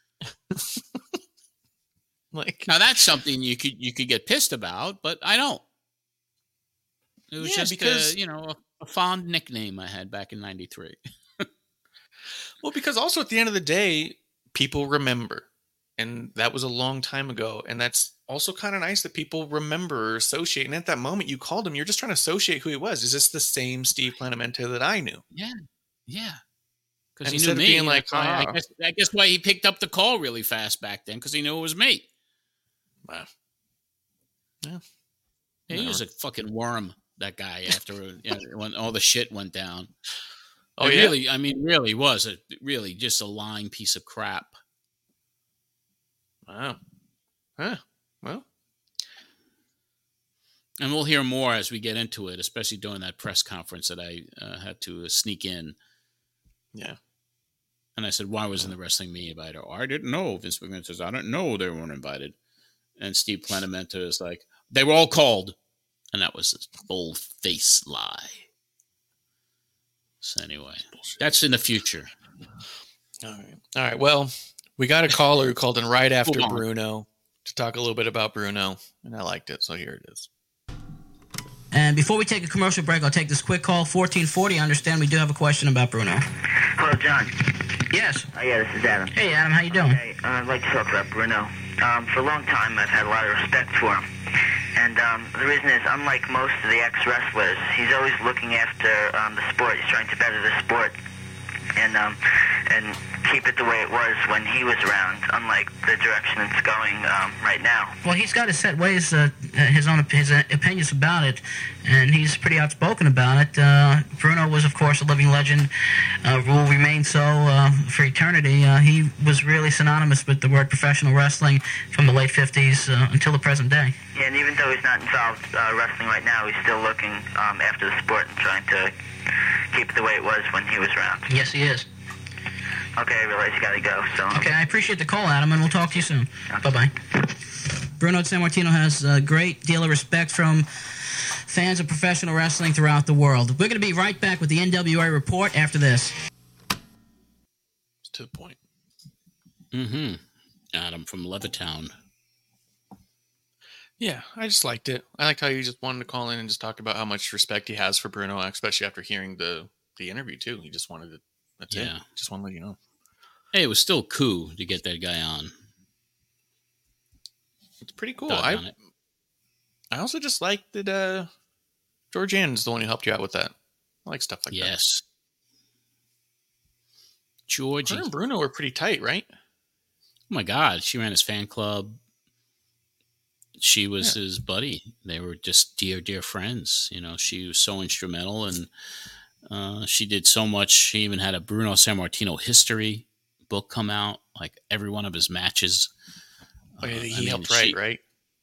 Like, now that's something you could you could get pissed about, but I don't. It was yeah, just because uh, you know. A, A fond nickname I had back in ninety-three. Well, because also at the end of the day, people remember. And that was a long time ago. And that's also kind of nice that people remember or associate. And at that moment you called him, you're just trying to associate who he was. Is this the same Steve Planamenta that I knew? Yeah. Yeah. Because he instead knew of me. being like, I, ah. I, guess, I guess why he picked up the call really fast back then, because he knew it was me. Wow. Yeah. yeah he was a fucking worm. That guy, after you know, when all the shit went down. Oh, it yeah? Really, I mean, really was a really just a lying piece of crap. Wow. Huh. Well. And we'll hear more as we get into it, especially during that press conference that I uh, had to uh, sneak in. Yeah. And I said, why wasn't the wrestling me invited? Oh, I didn't know. Vince McMahon says, I didn't know they weren't invited. And Steve Planamenta is like, they were all called. And that was a full-face lie. So anyway, that's in the future. All right. All right. Well, we got a caller who called in right after Hold on. Bruno to talk a little bit about Bruno, and I liked it, so here it is. And before we take a commercial break, I'll take this quick call. fourteen forty, I understand we do have a question about Bruno. Hello, John. Yes. Oh, yeah, this is Adam. Hey, Adam, how you doing? Okay, uh, I'd like to talk about Bruno. Um, for a long time, I've had a lot of respect for him. And um, the reason is, unlike most of the ex-wrestlers, he's always looking after um, the sport. He's trying to better the sport and um, and keep it the way it was when he was around, unlike the direction it's going um, right now. Well, he's got his set ways, uh, his own his uh, opinions about it, and he's pretty outspoken about it. Uh, Bruno was, of course, a living legend. Uh, will remain so uh, for eternity. Uh, he was really synonymous with the word professional wrestling from the late fifties uh, until the present day. Yeah, and even though he's not involved uh, wrestling right now, he's still looking um, after the sport and trying to keep it the way it was when he was around. Yes, he is. Okay, I realize you gotta go, so... Okay, I appreciate the call, Adam, and we'll talk to you soon. Bye-bye. Bruno Sammartino has a great deal of respect from fans of professional wrestling throughout the world. We're going to be right back with the N W A report after this. It's to the point. Mm-hmm. Adam from Levittown. Yeah, I just liked it. I liked how you just wanted to call in and just talk about how much respect he has for Bruno, especially after hearing the, the interview, too. He just wanted to... That's Yeah. it. Just want to let you know. Hey, it was still cool to get that guy on. It's pretty cool. Thought I on it. I also just like that uh, George Ann's the one who helped you out with that. I like stuff like that. Yes. Georgie. Her Oh and Bruno were pretty tight, right? my God. She ran his fan club. She was Yeah. his buddy. They were just dear, dear friends. You know, she was so instrumental, and uh, she did so much. She even had a Bruno Sammartino history book come out, like every one of his matches. Oh, yeah, Uh, he I mean, helped write, she- right?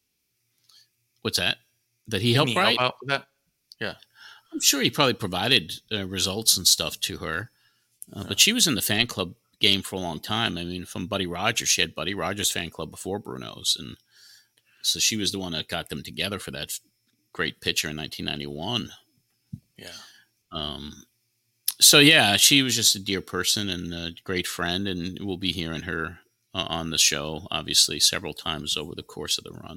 What's that? That he Didn't helped write? help out with that? Yeah. I'm sure he probably provided uh, results and stuff to her. Uh, Yeah. But she was in the fan club game for a long time. I mean, from Buddy Rogers, she had Buddy Rogers fan club before Bruno's. And so she was the one that got them together for that great picture in nineteen ninety-one. Yeah. Um, so, yeah, she was just a dear person and a great friend. And we'll be hearing her uh, on the show, obviously, several times over the course of the run.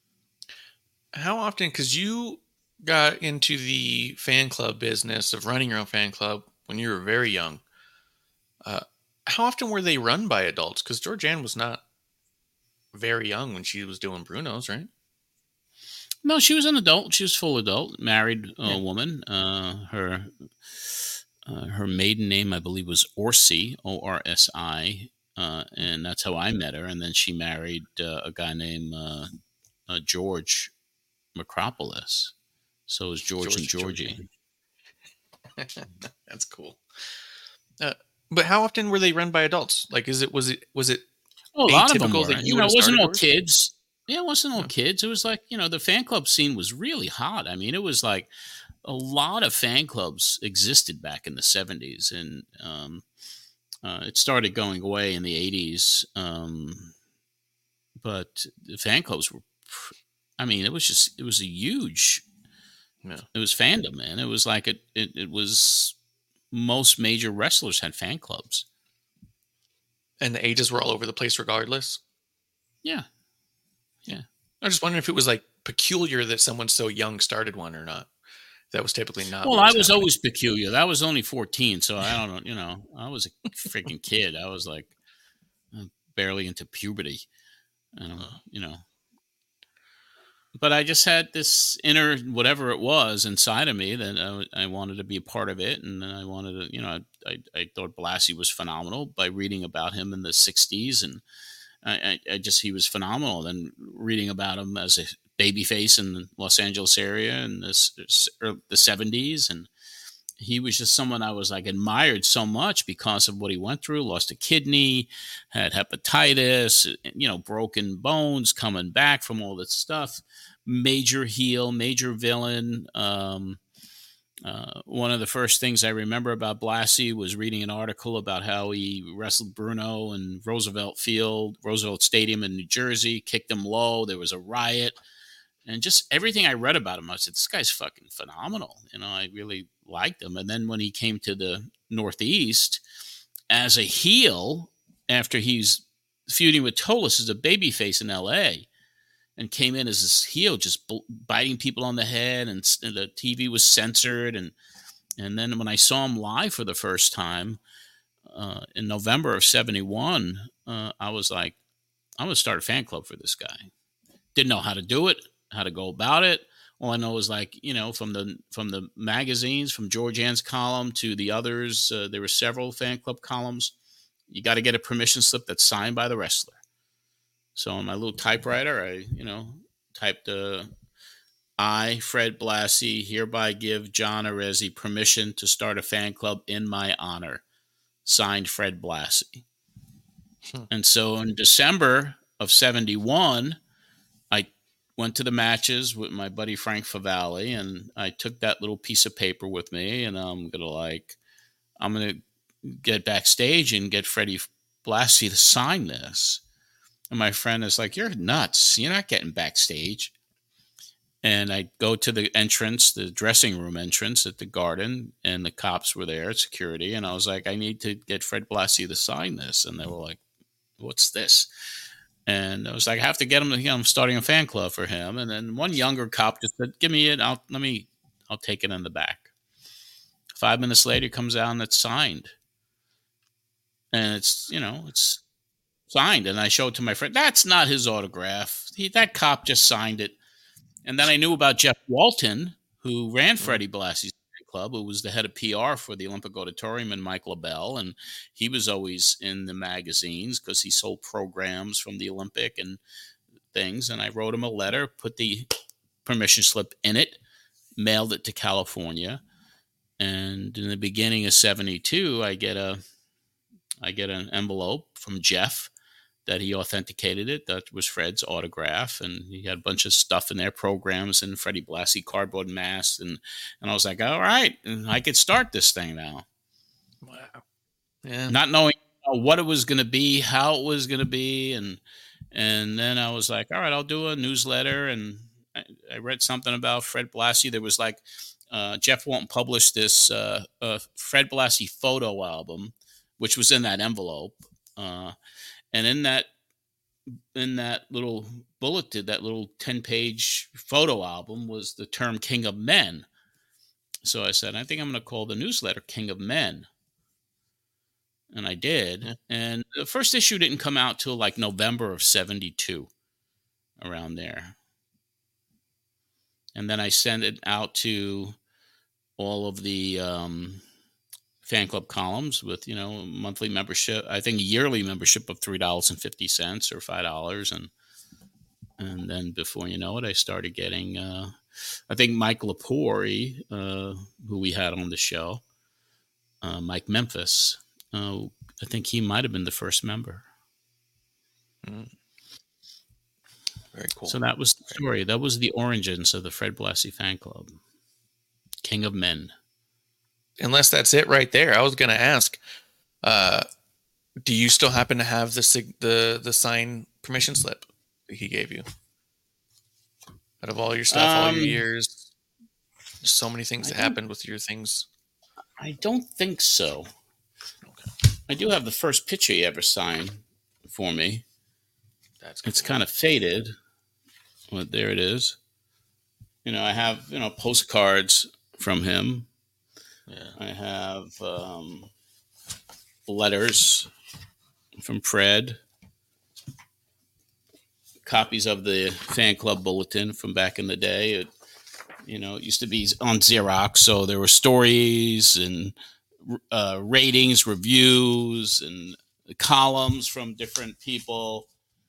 How often, because you got into the fan club business of running your own fan club when you were very young, uh, how often were they run by adults? Because Georgianne was not very young when she was doing Bruno's, right? No, she was an adult. She was full adult, married uh, Yeah. woman. Uh, her uh, her maiden name, I believe, was Orsi, O R S I, uh, and that's how I met her. And then she married uh, a guy named uh, uh, George Macropolis. So it was George, and George- Georgie. That's cool. Uh, but how often were they run by adults? Like, is it was it was it? Oh, a lot of them atypical were. that you You know, would've it wasn't started all yours? kids. Yeah, it wasn't all Yeah. kids. It was like, you know, the fan club scene was really hot. I mean, it was like a lot of fan clubs existed back in the seventies, and um, uh, it started going away in the eighties. Um, but the fan clubs were, pr- I mean, it was just, it was a huge, Yeah. it was fandom, man. It was like, it, it, it was, most major wrestlers had fan clubs. And the ages were all over the place, regardless. Yeah. I was just wondering if it was like peculiar that someone so young started one or not. That was typically not. Well, what I was happening. always peculiar. That was only fourteen, so I don't know. You know, I was a freaking kid. I was like uh, barely into puberty. Um, you know, but I just had this inner whatever it was inside of me that I, I wanted to be a part of it, and I wanted to. You know, I I, I thought Blassie was phenomenal by reading about him in the sixties, and I, I, I just he was phenomenal. Then reading about him as a babyface in the Los Angeles area in the, the seventies. And he was just someone I was like admired so much because of what he went through, lost a kidney, had hepatitis, you know, broken bones, coming back from all that stuff, major heel, major villain. Um, uh, one of the first things I remember about Blassie was reading an article about how he wrestled Bruno in Roosevelt Field, Roosevelt Stadium in New Jersey, kicked him low. There was a riot. And just everything I read about him, I said, this guy's fucking phenomenal. You know, I really liked him. And then when he came to the Northeast as a heel after he's feuding with Tolis as a babyface in L A and came in as this heel, just b- biting people on the head, and, and the T V was censored. And and then when I saw him live for the first time uh, in November of seventy-one, uh, I was like, I'm going to start a fan club for this guy. Didn't know how to do it, how to go about it. All I know is, like, you know, from the from the magazines, from George Ann's column to the others, uh, there were several fan club columns. You got to get a permission slip that's signed by the wrestler. So on my little typewriter, I, you know, typed, uh, I, Fred Blassie, hereby give John Arezzi permission to start a fan club in my honor. Signed, Fred Blassie. Hmm. And so in December of seventy-one, I went to the matches with my buddy Frank Favalli, and I took that little piece of paper with me, and I'm going to like, I'm going to get backstage and get Freddie Blassie to sign this. And my friend is like, you're nuts. You're not getting backstage. And I go to the entrance, the dressing room entrance at the Garden, and the cops were there, security. And I was like, I need to get Fred Blassie to sign this. And they were like, what's this? And I was like, I have to get him to, you know, I'm starting a fan club for him. And then one younger cop just said, give me it. I'll, let me, I'll take it in the back. Five minutes later, it comes out and it's signed. And it's, you know, it's signed. And I showed it to my friend. That's not his autograph. He, that cop just signed it. And then I knew about Jeff Walton, who ran Freddie Blassie's club, who was the head of P R for the Olympic Auditorium, and Mike LaBelle. And he was always in the magazines because he sold programs from the Olympic and things. And I wrote him a letter, put the permission slip in it, mailed it to California. And in the beginning of seventy-two, I get a, I get an envelope from Jeff that he authenticated it. That was Fred's autograph. And he had a bunch of stuff in there, programs and Freddie Blassie cardboard masks. And, and I was like, all right, I could start this thing now. Wow. Yeah. Not knowing what it was going to be, how it was going to be. And, and then I was like, all right, I'll do a newsletter. And I, I read something about Fred Blassie. There was like, uh, Jeff Walton published this uh, uh, Fred Blassie photo album, which was in that envelope. Uh, And in that in that little bulletin, that little ten-page photo album was the term King of Men. So I said, I think I'm going to call the newsletter King of Men. And I did. Yeah. And the first issue didn't come out till like November of seventy-two, around there. And then I sent it out to all of the um, fan club columns with, you know, monthly membership. I think yearly membership of three dollars and fifty cents or five dollars. And and then before you know it, I started getting, uh, I think Mike Lepore, uh, who we had on the show, uh, Mike Memphis, uh, I think he might have been the first member. Mm. Very cool. So that was the story. That was the origins of the Fred Blassie fan club. King of Men. Unless that's it right there. I was going to ask, uh, do you still happen to have the sig- the the sign permission slip that he gave you? Out of all your stuff, um, all your years, there's so many things that happened with your things. I don't think so. Okay. I do have the first picture he ever signed for me. That's cool. It's kind of faded, but there it is. You know, I have, you know, postcards from him. Yeah. I have um, letters from Fred, copies of the fan club bulletin from back in the day. It, you know, it used to be on Xerox, so there were stories and uh, ratings, reviews, and columns from different people.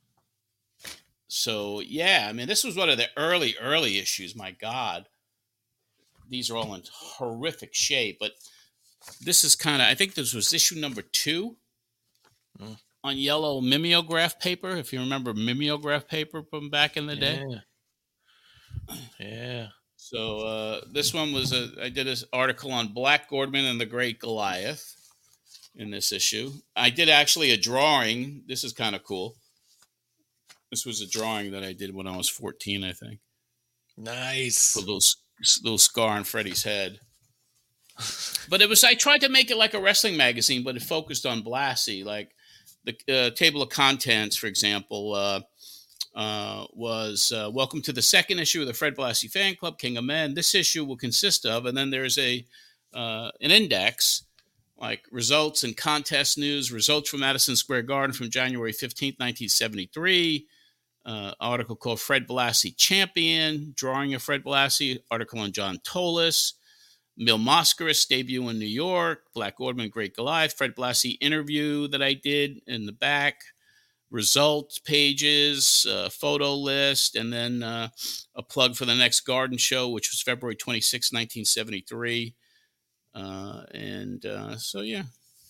So, yeah, I mean, this was one of the early, early issues. My God. These are all in horrific shape, but this is kind of, I think this was issue number two mm. on yellow mimeograph paper. If you remember mimeograph paper from back in the day. Yeah. Yeah. So uh, this one was, a, I did this article on Black Gordman and the Great Goliath in this issue. I did actually a drawing. This is kind of cool. This was a drawing that I did when I was fourteen, I think. Nice. A little little scar on Freddie's head. But it was, I tried to make it like a wrestling magazine, but it focused on Blassie. Like the uh, table of contents, for example, uh, uh, was uh, welcome to the second issue of the Fred Blassie Fan Club, King of Men. This issue will consist of, and then there's a uh, an index, like results and contest news, results from Madison Square Garden from January fifteenth, nineteen seventy-three, uh, article called Fred Blassie Champion, drawing of Fred Blassie, article on John Tolis, Mil Mascaris debut in New York, Black Orderman, Great Goliath, Fred Blassie interview that I did in the back, results pages, uh, photo list, and then uh, a plug for the next garden show, which was February twenty-sixth, nineteen seventy-three. Uh, and uh, so, yeah.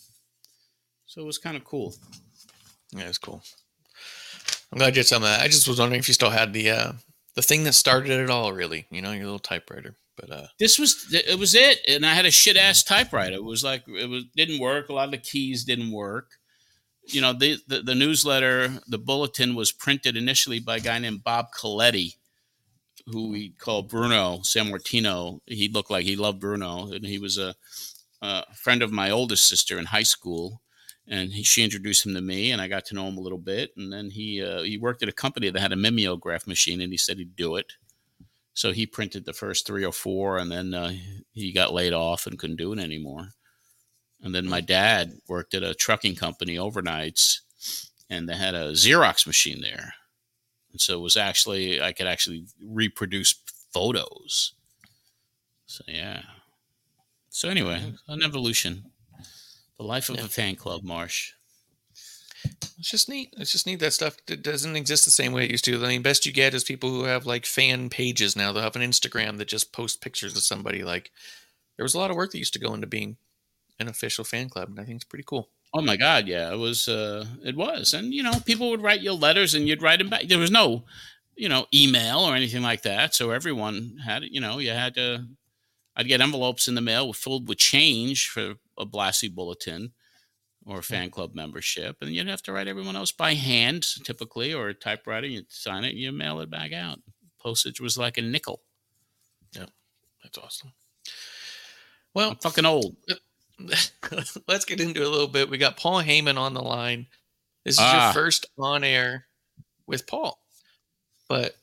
So it was kind of cool. Yeah, it's cool. I'm glad you had some of that. I just was wondering if you still had the uh, the thing that started it all, really. You know, your little typewriter. But uh, this was it was it, and I had a shit ass typewriter. It was like it was didn't work. A lot of the keys didn't work. You know, the, the the newsletter, the bulletin was printed initially by a guy named Bob Coletti, who we called Bruno Sammartino. He looked like he loved Bruno, and he was a, a friend of my oldest sister in high school. And he, she introduced him to me, and I got to know him a little bit. And then he uh, he worked at a company that had a mimeograph machine, and he said he'd do it. So he printed the first three or four, and then uh, he got laid off and couldn't do it anymore. And then my dad worked at a trucking company overnights, and they had a Xerox machine there. And so it was actually, I could actually reproduce photos. So, yeah. So anyway, an evolution. The life of yeah. a fan club, Marsh. It's just neat. It's just neat that stuff that doesn't exist the same way it used to. I mean, best you get is people who have like fan pages now. They'll have an Instagram that just posts pictures of somebody. Like, there was a lot of work that used to go into being an official fan club, and I think it's pretty cool. Oh my God, yeah, it was. Uh, it was, and you know, people would write you letters, and you'd write them back. There was no, you know, email or anything like that, so everyone had, you know, you had to. I'd get envelopes in the mail filled with change for a Blassie bulletin or a fan club membership, and you'd have to write everyone else by hand, typically, or a typewriter. You'd sign it, and you mail it back out. Postage was like a nickel. Yeah, that's awesome. Well, I'm fucking old. Let's get into it a little bit. We got Paul Heyman on the line. This is ah. your first on air with Paul, but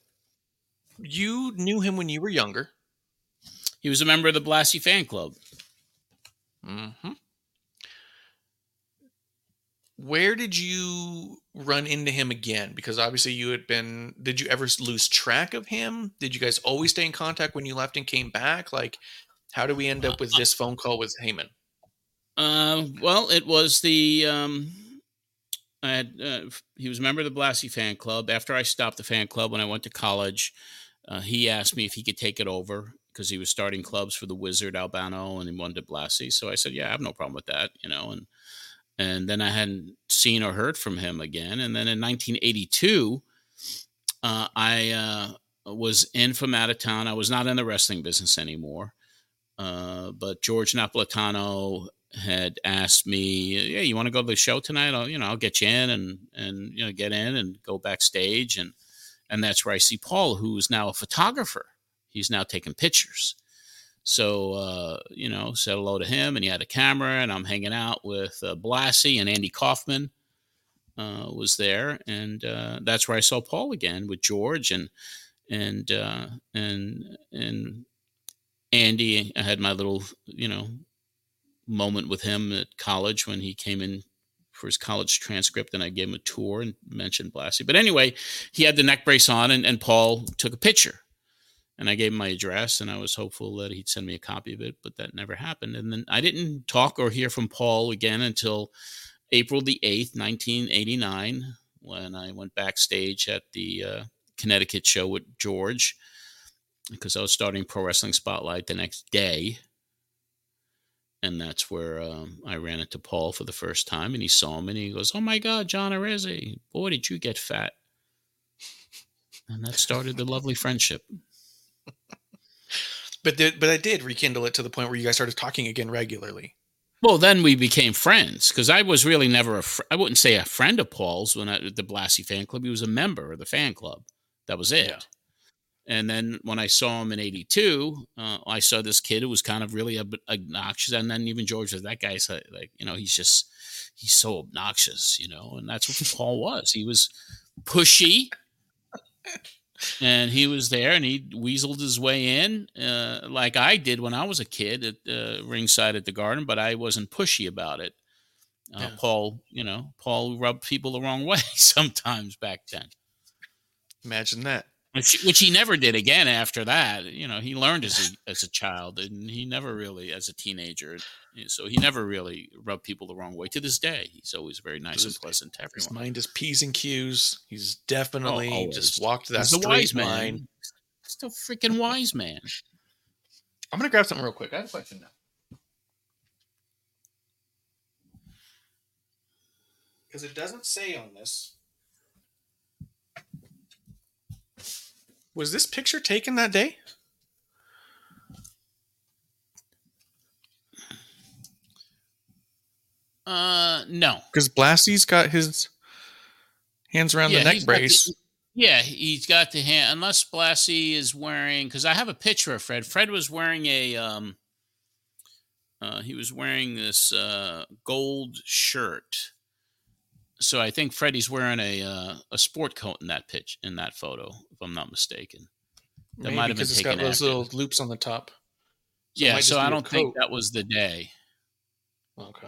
you knew him when you were younger. He was a member of the Blassie fan club. Mm-hmm. Where did you run into him again? Because obviously you had been, did you ever lose track of him? Did you guys always stay in contact when you left and came back? Like, how do we end up with this phone call with Heyman? Uh, well, it was the, um, I had, uh, he was a member of the Blassie fan club. After I stopped the fan club when I went to college, uh, he asked me if he could take it over because he was starting clubs for the Wizard, Albano, and he wanted Blassie. So I said, yeah, I have no problem with that, you know, and, and then I hadn't seen or heard from him again. And then in nineteen eighty-two, uh, I, uh, was in from out of town. I was not in the wrestling business anymore. Uh, but George Napolitano had asked me, yeah, you want to go to the show tonight? I'll, you know, I'll get you in and, and, you know, get in and go backstage. And, and that's where I see Paul, who's now a photographer. He's now taking pictures. So, uh, you know, said hello to him, and he had a camera, and I'm hanging out with uh, Blassie, and Andy Kaufman uh, was there. And uh, that's where I saw Paul again with George and, and, uh, and, and Andy. I had my little, you know, moment with him at college when he came in for his college transcript, and I gave him a tour and mentioned Blassie. But anyway, he had the neck brace on, and, and Paul took a picture. And I gave him my address, and I was hopeful that he'd send me a copy of it, but that never happened. And then I didn't talk or hear from Paul again until April the eighth, nineteen eighty-nine, when I went backstage at the uh, Connecticut show with George, because I was starting Pro Wrestling Spotlight the next day. And that's where um, I ran into Paul for the first time, and he saw me, and he goes, oh, my God, John Arezzi, boy, did you get fat. And that started the lovely friendship. But the, but I did rekindle it to the point where you guys started talking again regularly. Well, then we became friends, because I was really never a fr- I wouldn't say a friend of Paul's when I, the Blassie fan club. He was a member of the fan club. That was it. Yeah. And then when I saw him in eighty-two, uh, I saw this kid who was kind of really ob- obnoxious. And then even George was, that guy's like, you know, he's just, he's so obnoxious, you know, and that's what Paul was. He was pushy, and he was there, and he weaseled his way in uh, like I did when I was a kid at uh, ringside at the Garden, but I wasn't pushy about it. Uh, yeah. Paul, you know, Paul rubbed people the wrong way sometimes back then. Imagine that. Which, which he never did again after that. You know, he learned as a, as a child, and he never really, as a teenager, so he never really rubbed people the wrong way. To this day, he's always very nice and pleasant to everyone. His mind is P's and Q's. He's definitely oh, just walked that he's straight the wise line. Man. He's the freaking wise man. I'm going to grab something real quick. I have a question now. Because it doesn't say on this. Was this picture taken that day? Uh, no. Because Blassie's got his hands around yeah, the neck brace. The, yeah, he's got the hand. Unless Blassie is wearing, because I have a picture of Fred. Fred was wearing a, um, uh, he was wearing this uh, gold shirt. So I think Freddie's wearing a uh, a sport coat in that pitch in that photo, if I'm not mistaken. That Maybe might have been because it's taken got those after. little loops on the top. So yeah, so I don't think that was the day. Okay.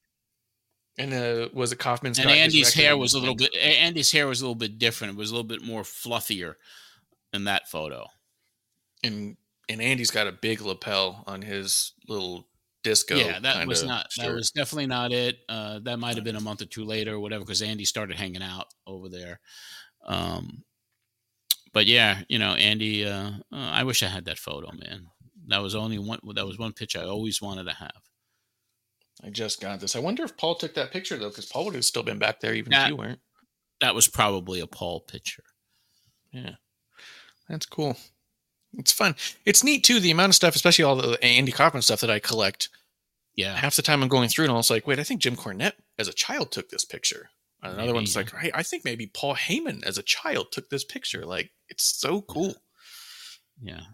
And uh, was it Kaufman's? And Andy's hair was a little bit. Andy's hair was a little bit different. It was a little bit more fluffier in that photo. And and Andy's got a big lapel on his little disco. Yeah, that was not. Shirt. That was definitely not it. Uh, that might have been a month or two later, or whatever, because Andy started hanging out over there. Um, but yeah, you know, Andy. Uh, uh, I wish I had that photo, man. That was only one. That was one picture I always wanted to have. I just got this. I wonder if Paul took that picture though, because Paul would have still been back there even that, if you weren't. That was probably a Paul picture. Yeah, that's cool. It's fun. It's neat too, the amount of stuff, especially all the Andy Kaufman stuff that I collect. Yeah. Half the time I'm going through and I was like, wait, I think Jim Cornette as a child took this picture. And another maybe, one's yeah. like, hey, I think maybe Paul Heyman as a child took this picture. Like, it's so cool. Yeah.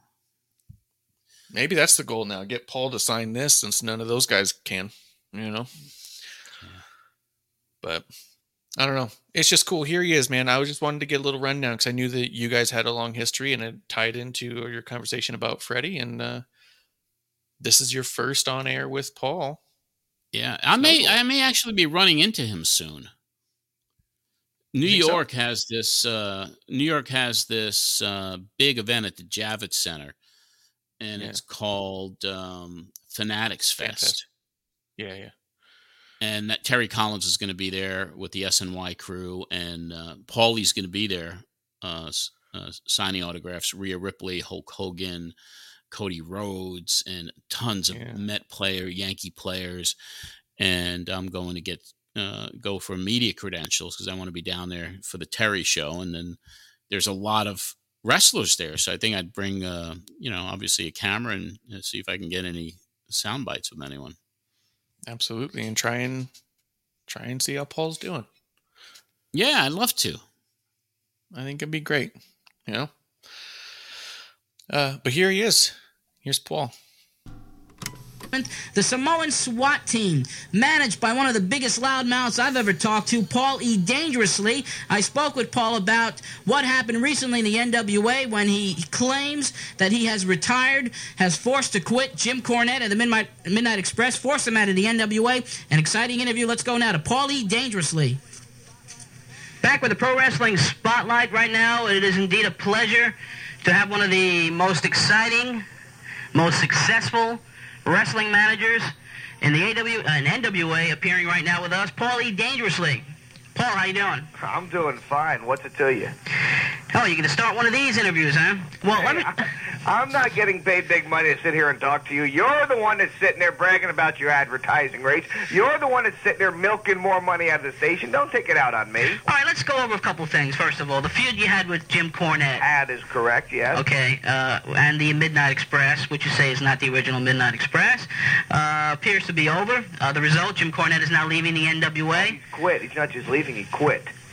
Maybe that's the goal now. Get Paul to sign this since none of those guys can, you know? Yeah. But I don't know. It's just cool. Here he is, man. I just wanted to get a little rundown because I knew that you guys had a long history and it tied into your conversation about Freddie. And uh, this is your first on air with Paul. Yeah, I may I may actually be running into him soon. New York so? has this. Uh, New York has this uh, big event at the Javits Center, and yeah. it's called um, Fanatics Fest. Fest. Yeah, yeah. And that Terry Collins is going to be there with the S N Y crew, and uh, Paulie's going to be there uh, uh, signing autographs. Rhea Ripley, Hulk Hogan, Cody Rhodes, and tons of yeah. Met player, Yankee players. And I'm going to get uh, go for media credentials because I want to be down there for the Terry show. And then there's a lot of wrestlers there, so I think I'd bring, uh, you know, obviously a camera and uh, see if I can get any sound bites with anyone. Absolutely, and try and try and see how Paul's doing. Yeah, I'd love to. I think it'd be great, you know. Uh, but here he is. Here's Paul. The Samoan SWAT team, managed by one of the biggest loudmouths I've ever talked to, Paul E. Dangerously. I spoke with Paul about what happened recently in the N W A when he claims that he has retired, has forced to quit Jim Cornette at the Midnight, Midnight Express, forced him out of the N W A. An exciting interview. Let's go now to Paul E. Dangerously. Back with the Pro Wrestling Spotlight right now. It is indeed a pleasure to have one of the most exciting, most successful wrestling managers in the A W, uh, in N W A appearing right now with us, Paul E. Dangerously. Paul, how you doing? I'm doing fine. What's it to you? Oh, you're going to start one of these interviews, huh? Well, hey, let me... I, I'm not getting paid big money to sit here and talk to you. You're the one that's sitting there bragging about your advertising rates. You're the one that's sitting there milking more money out of the station. Don't take it out on me. All right, let's go over a couple things. First of all, the feud you had with Jim Cornette. That is correct, yes. Okay, uh, and the Midnight Express, which you say is not the original Midnight Express, uh, appears to be over. Uh, the result, Jim Cornette is now leaving the N W A. He's quit. He's not just leaving, he quit.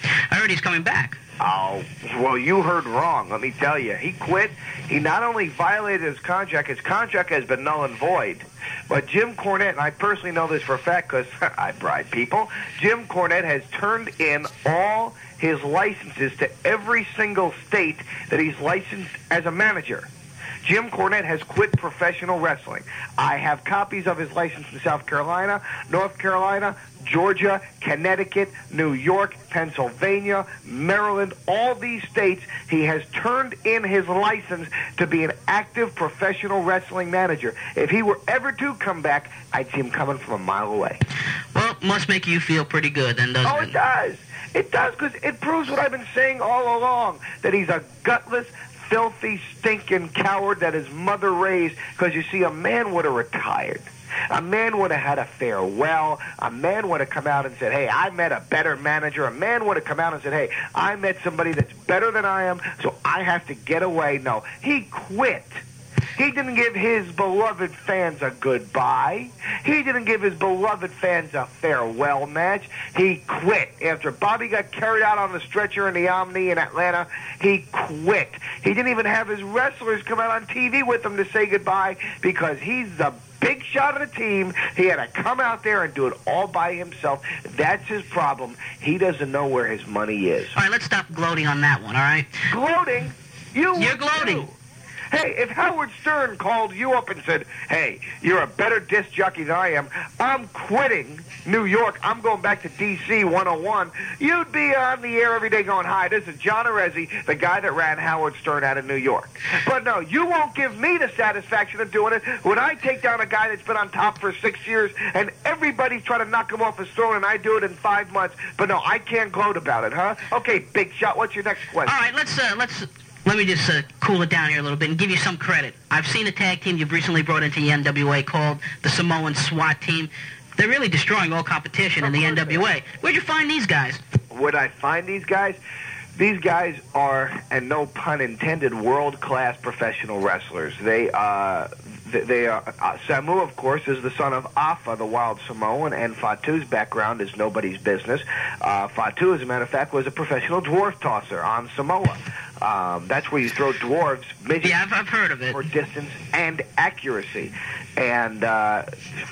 I heard he's coming back. Oh, well, you heard wrong. Let me tell you. He quit. He not only violated his contract, his contract has been null and void, but Jim Cornette, and I personally know this for a fact because I bribe people, Jim Cornette has turned in all his licenses to every single state that he's licensed as a manager. Jim Cornette has quit professional wrestling. I have copies of his license in South Carolina, North Carolina, Georgia, Connecticut, New York, Pennsylvania, Maryland, all these states. He has turned in his license to be an active professional wrestling manager. If he were ever to come back, I'd see him coming from a mile away. Well, must make you feel pretty good then, doesn't it? Oh, it does. It does, because it proves what I've been saying all along, that he's a gutless, filthy, stinking coward that his mother raised. Because, you see, a man would have retired. A man would have had a farewell. A man would have come out and said, hey, I met a better manager. A man would have come out and said, hey, I met somebody that's better than I am, so I have to get away. No, he quit. He didn't give his beloved fans a goodbye. He didn't give his beloved fans a farewell match. He quit. After Bobby got carried out on the stretcher in the Omni in Atlanta, he quit. He didn't even have his wrestlers come out on T V with him to say goodbye because he's the big shot of the team. He had to come out there and do it all by himself. That's his problem. He doesn't know where his money is. All right, let's stop gloating on that one, all right? Gloating? You You're gloating. Too. Hey, if Howard Stern called you up and said, hey, you're a better disc jockey than I am, I'm quitting New York, I'm going back to D C one oh one, you'd be on the air every day going, hi, this is John Arezzi, the guy that ran Howard Stern out of New York. But no, you won't give me the satisfaction of doing it when I take down a guy that's been on top for six years and everybody's trying to knock him off his throne and I do it in five months. But no, I can't gloat about it, huh? Okay, Big Shot, what's your next question? All right, let's, uh, let's... Let me just uh, cool it down here a little bit and give you some credit. I've seen a tag team you've recently brought into the N W A called the Samoan SWAT team. They're really destroying all competition in the N W A. Where'd you find these guys? Would I find these guys? These guys are, and no pun intended, world-class professional wrestlers. They, uh, they are. Uh, Samu, of course, is the son of Afa, the wild Samoan, and Fatu's background is nobody's business. Uh, Fatu, as a matter of fact, was a professional dwarf tosser on Samoa. Um, that's where you throw dwarves, midgets, yeah, I've, I've heard of it, for distance and accuracy. And uh,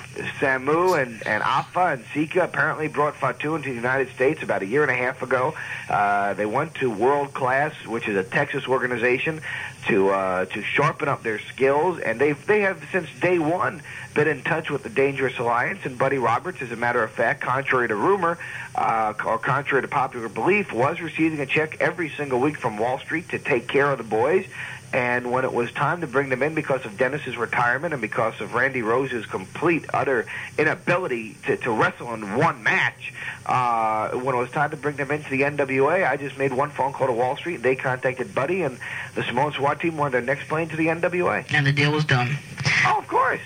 Samu and, and Afa and Sika apparently brought Fatu into the United States about a year and a half ago. Uh, they went to World Class, which is a Texas organization, to uh, to sharpen up their skills, and they they have since day one been in touch with the Dangerous Alliance. And Buddy Roberts, as a matter of fact, contrary to rumor uh, or contrary to popular belief, was receiving a check every single week from Wall Street to take care of the boys. And when it was time to bring them in because of Dennis's retirement and because of Randy Rose's complete, utter inability to, to wrestle in one match, uh, when it was time to bring them into the N W A, I just made one phone call to Wall Street, and they contacted Buddy, and the Samoan SWAT team wanted their next plane to the N W A. And the deal was done. Oh, of course.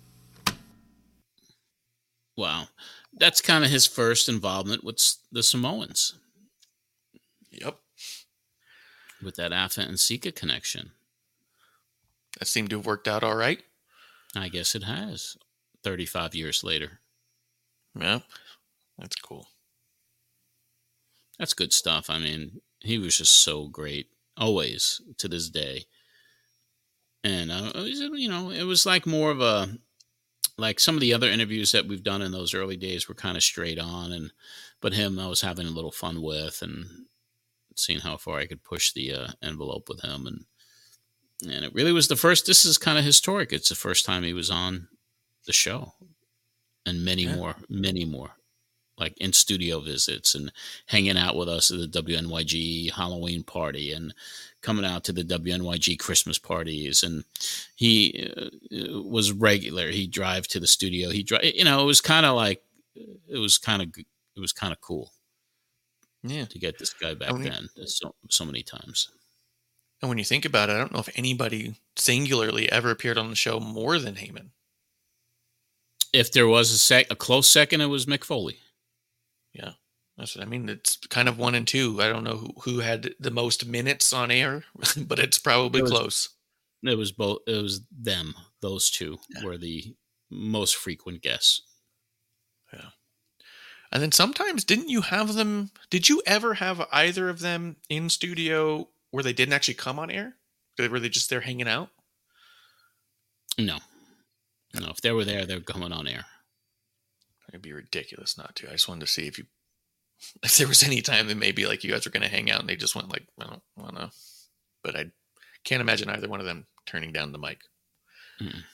Wow. That's kind of his first involvement with the Samoans. Yep. With that Afa and Sika connection. That seemed to have worked out all right. I guess it has. thirty-five years later. Yeah, that's cool. That's good stuff. I mean, he was just so great, always, to this day. And, uh, you know, it was like more of a, like some of the other interviews that we've done in those early days were kind of straight on. and But him, I was having a little fun with and seeing how far I could push the uh, envelope with him. And and it really was the first, this is kind of historic. It's the first time he was on the show. And many yeah. more, many more. Like in studio visits and hanging out with us at the W N Y G Halloween party and coming out to the W N Y G Christmas parties. And he uh, was regular. He'd drive to the studio. He drive, you know, it was kind of like, it was kind of, it was kind of cool. Yeah. To get this guy back I mean, then so, so many times. And when you think about it, I don't know if anybody singularly ever appeared on the show more than Heyman. If there was a sec, a close second, it was Mick Foley. Yeah, that's what I mean. It's kind of one and two. I don't know who, who had the most minutes on air, but it's probably it was, close. It was both. It was them. Those two yeah. were the most frequent guests. Yeah. And then sometimes, didn't you have them? Did you ever have either of them in studio where they didn't actually come on air? Were they just there hanging out? No. No, if they were there, they're going on air. It'd be ridiculous not to. I just wanted to see if you, if there was any time that maybe like you guys were going to hang out and they just went like, I don't want to. But I can't imagine either one of them turning down the mic. Mm.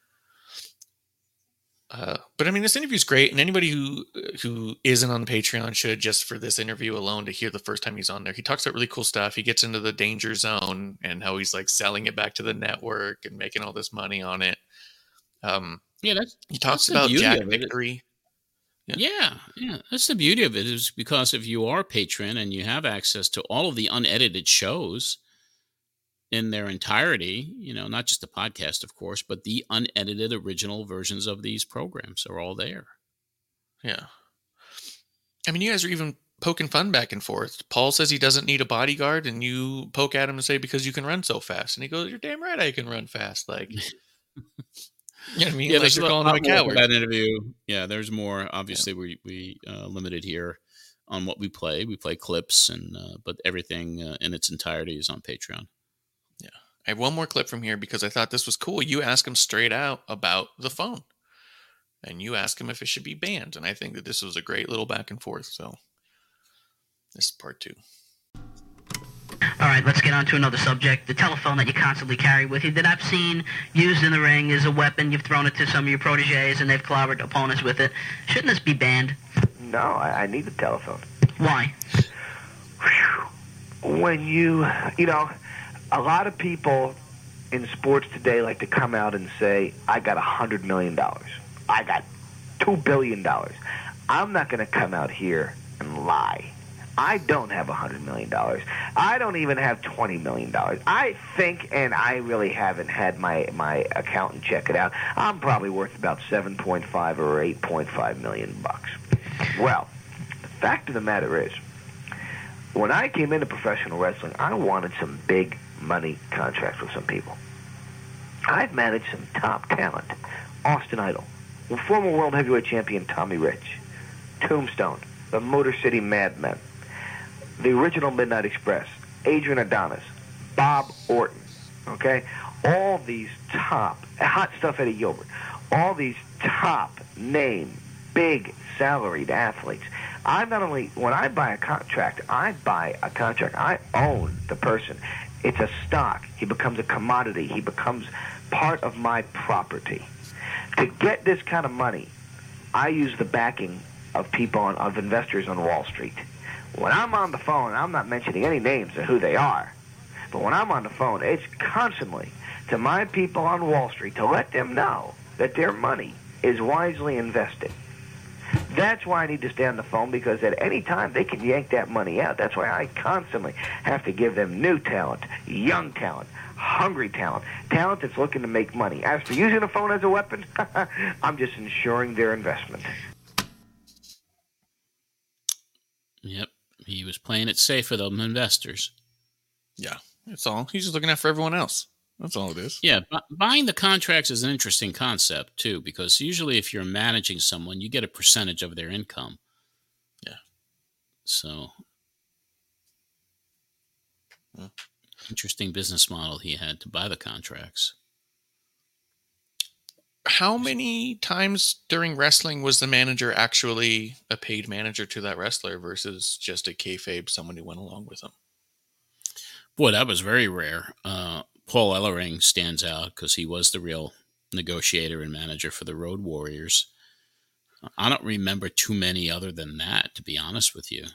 Uh, but I mean, this interview is great, and anybody who who isn't on the Patreon should, just for this interview alone, to hear the first time he's on there. He talks about really cool stuff. He gets into the danger zone and how he's like selling it back to the network and making all this money on it. Um, yeah, that's he talks that's the about beauty Jack of it. Victory. Yeah. yeah, yeah, that's the beauty of it, is because if you are a patron and you have access to all of the unedited shows in their entirety, you know, not just the podcast, of course, but the unedited original versions of these programs are all there. Yeah. I mean, you guys are even poking fun back and forth. Paul says he doesn't need a bodyguard, and you poke at him and say, because you can run so fast. And he goes, you're damn right I can run fast. Like, you know what I mean? Yeah, like there's you're a calling lot him a more to coward. that interview. Yeah, there's more. Obviously, yeah. we, we uh, limited here on what we play. We play clips, and uh, but everything uh, in its entirety is on Patreon. Yeah. I have one more clip from here because I thought this was cool. You ask him straight out about the phone, and you ask him if it should be banned. And I think that this was a great little back and forth. So this is part two. All right, let's get on to another subject. The telephone that you constantly carry with you, that I've seen used in the ring as a weapon. You've thrown it to some of your proteges, and they've clobbered opponents with it. Shouldn't this be banned? No, I, I need the telephone. Why? When you, you know... A lot of people in sports today like to come out and say, I got one hundred million dollars. I got two billion dollars. I'm not going to come out here and lie. I don't have one hundred million dollars. I don't even have twenty million dollars. I think, and I really haven't had my, my accountant check it out, I'm probably worth about seven point five or eight point five million bucks. Well, the fact of the matter is, when I came into professional wrestling, I wanted some big money contracts with some people. I've managed some top talent. Austin Idol, former world heavyweight champion Tommy Rich, Tombstone, the Motor City Madmen, the original Midnight Express, Adrian Adonis, Bob Orton, okay? All these top, Hot Stuff Eddie Gilbert, all these top name, big salaried athletes. I not only, when I buy a contract, I buy a contract. I own the person. It's a stock. He becomes a commodity. He becomes part of my property. To get this kind of money, I use the backing of people, on, of investors on Wall Street. When I'm on the phone, I'm not mentioning any names of who they are, but when I'm on the phone, it's constantly to my people on Wall Street to let them know that their money is wisely invested. That's why I need to stay on the phone, because at any time they can yank that money out. That's why I constantly have to give them new talent, young talent, hungry talent, talent that's looking to make money. As for using the phone as a weapon, I'm just ensuring their investment. Yep, he was playing it safe for them investors. Yeah, that's all. He's just looking out for everyone else. That's all it is. Yeah, bu- buying the contracts is an interesting concept, too, because usually if you're managing someone, you get a percentage of their income. Yeah. So, yeah. Interesting business model he had to buy the contracts. How many times during wrestling was the manager actually a paid manager to that wrestler versus just a kayfabe, someone who went along with him? Boy, that was very rare. Uh, Paul Ellering stands out because he was the real negotiator and manager for the Road Warriors. I don't remember too many other than that, to be honest with you.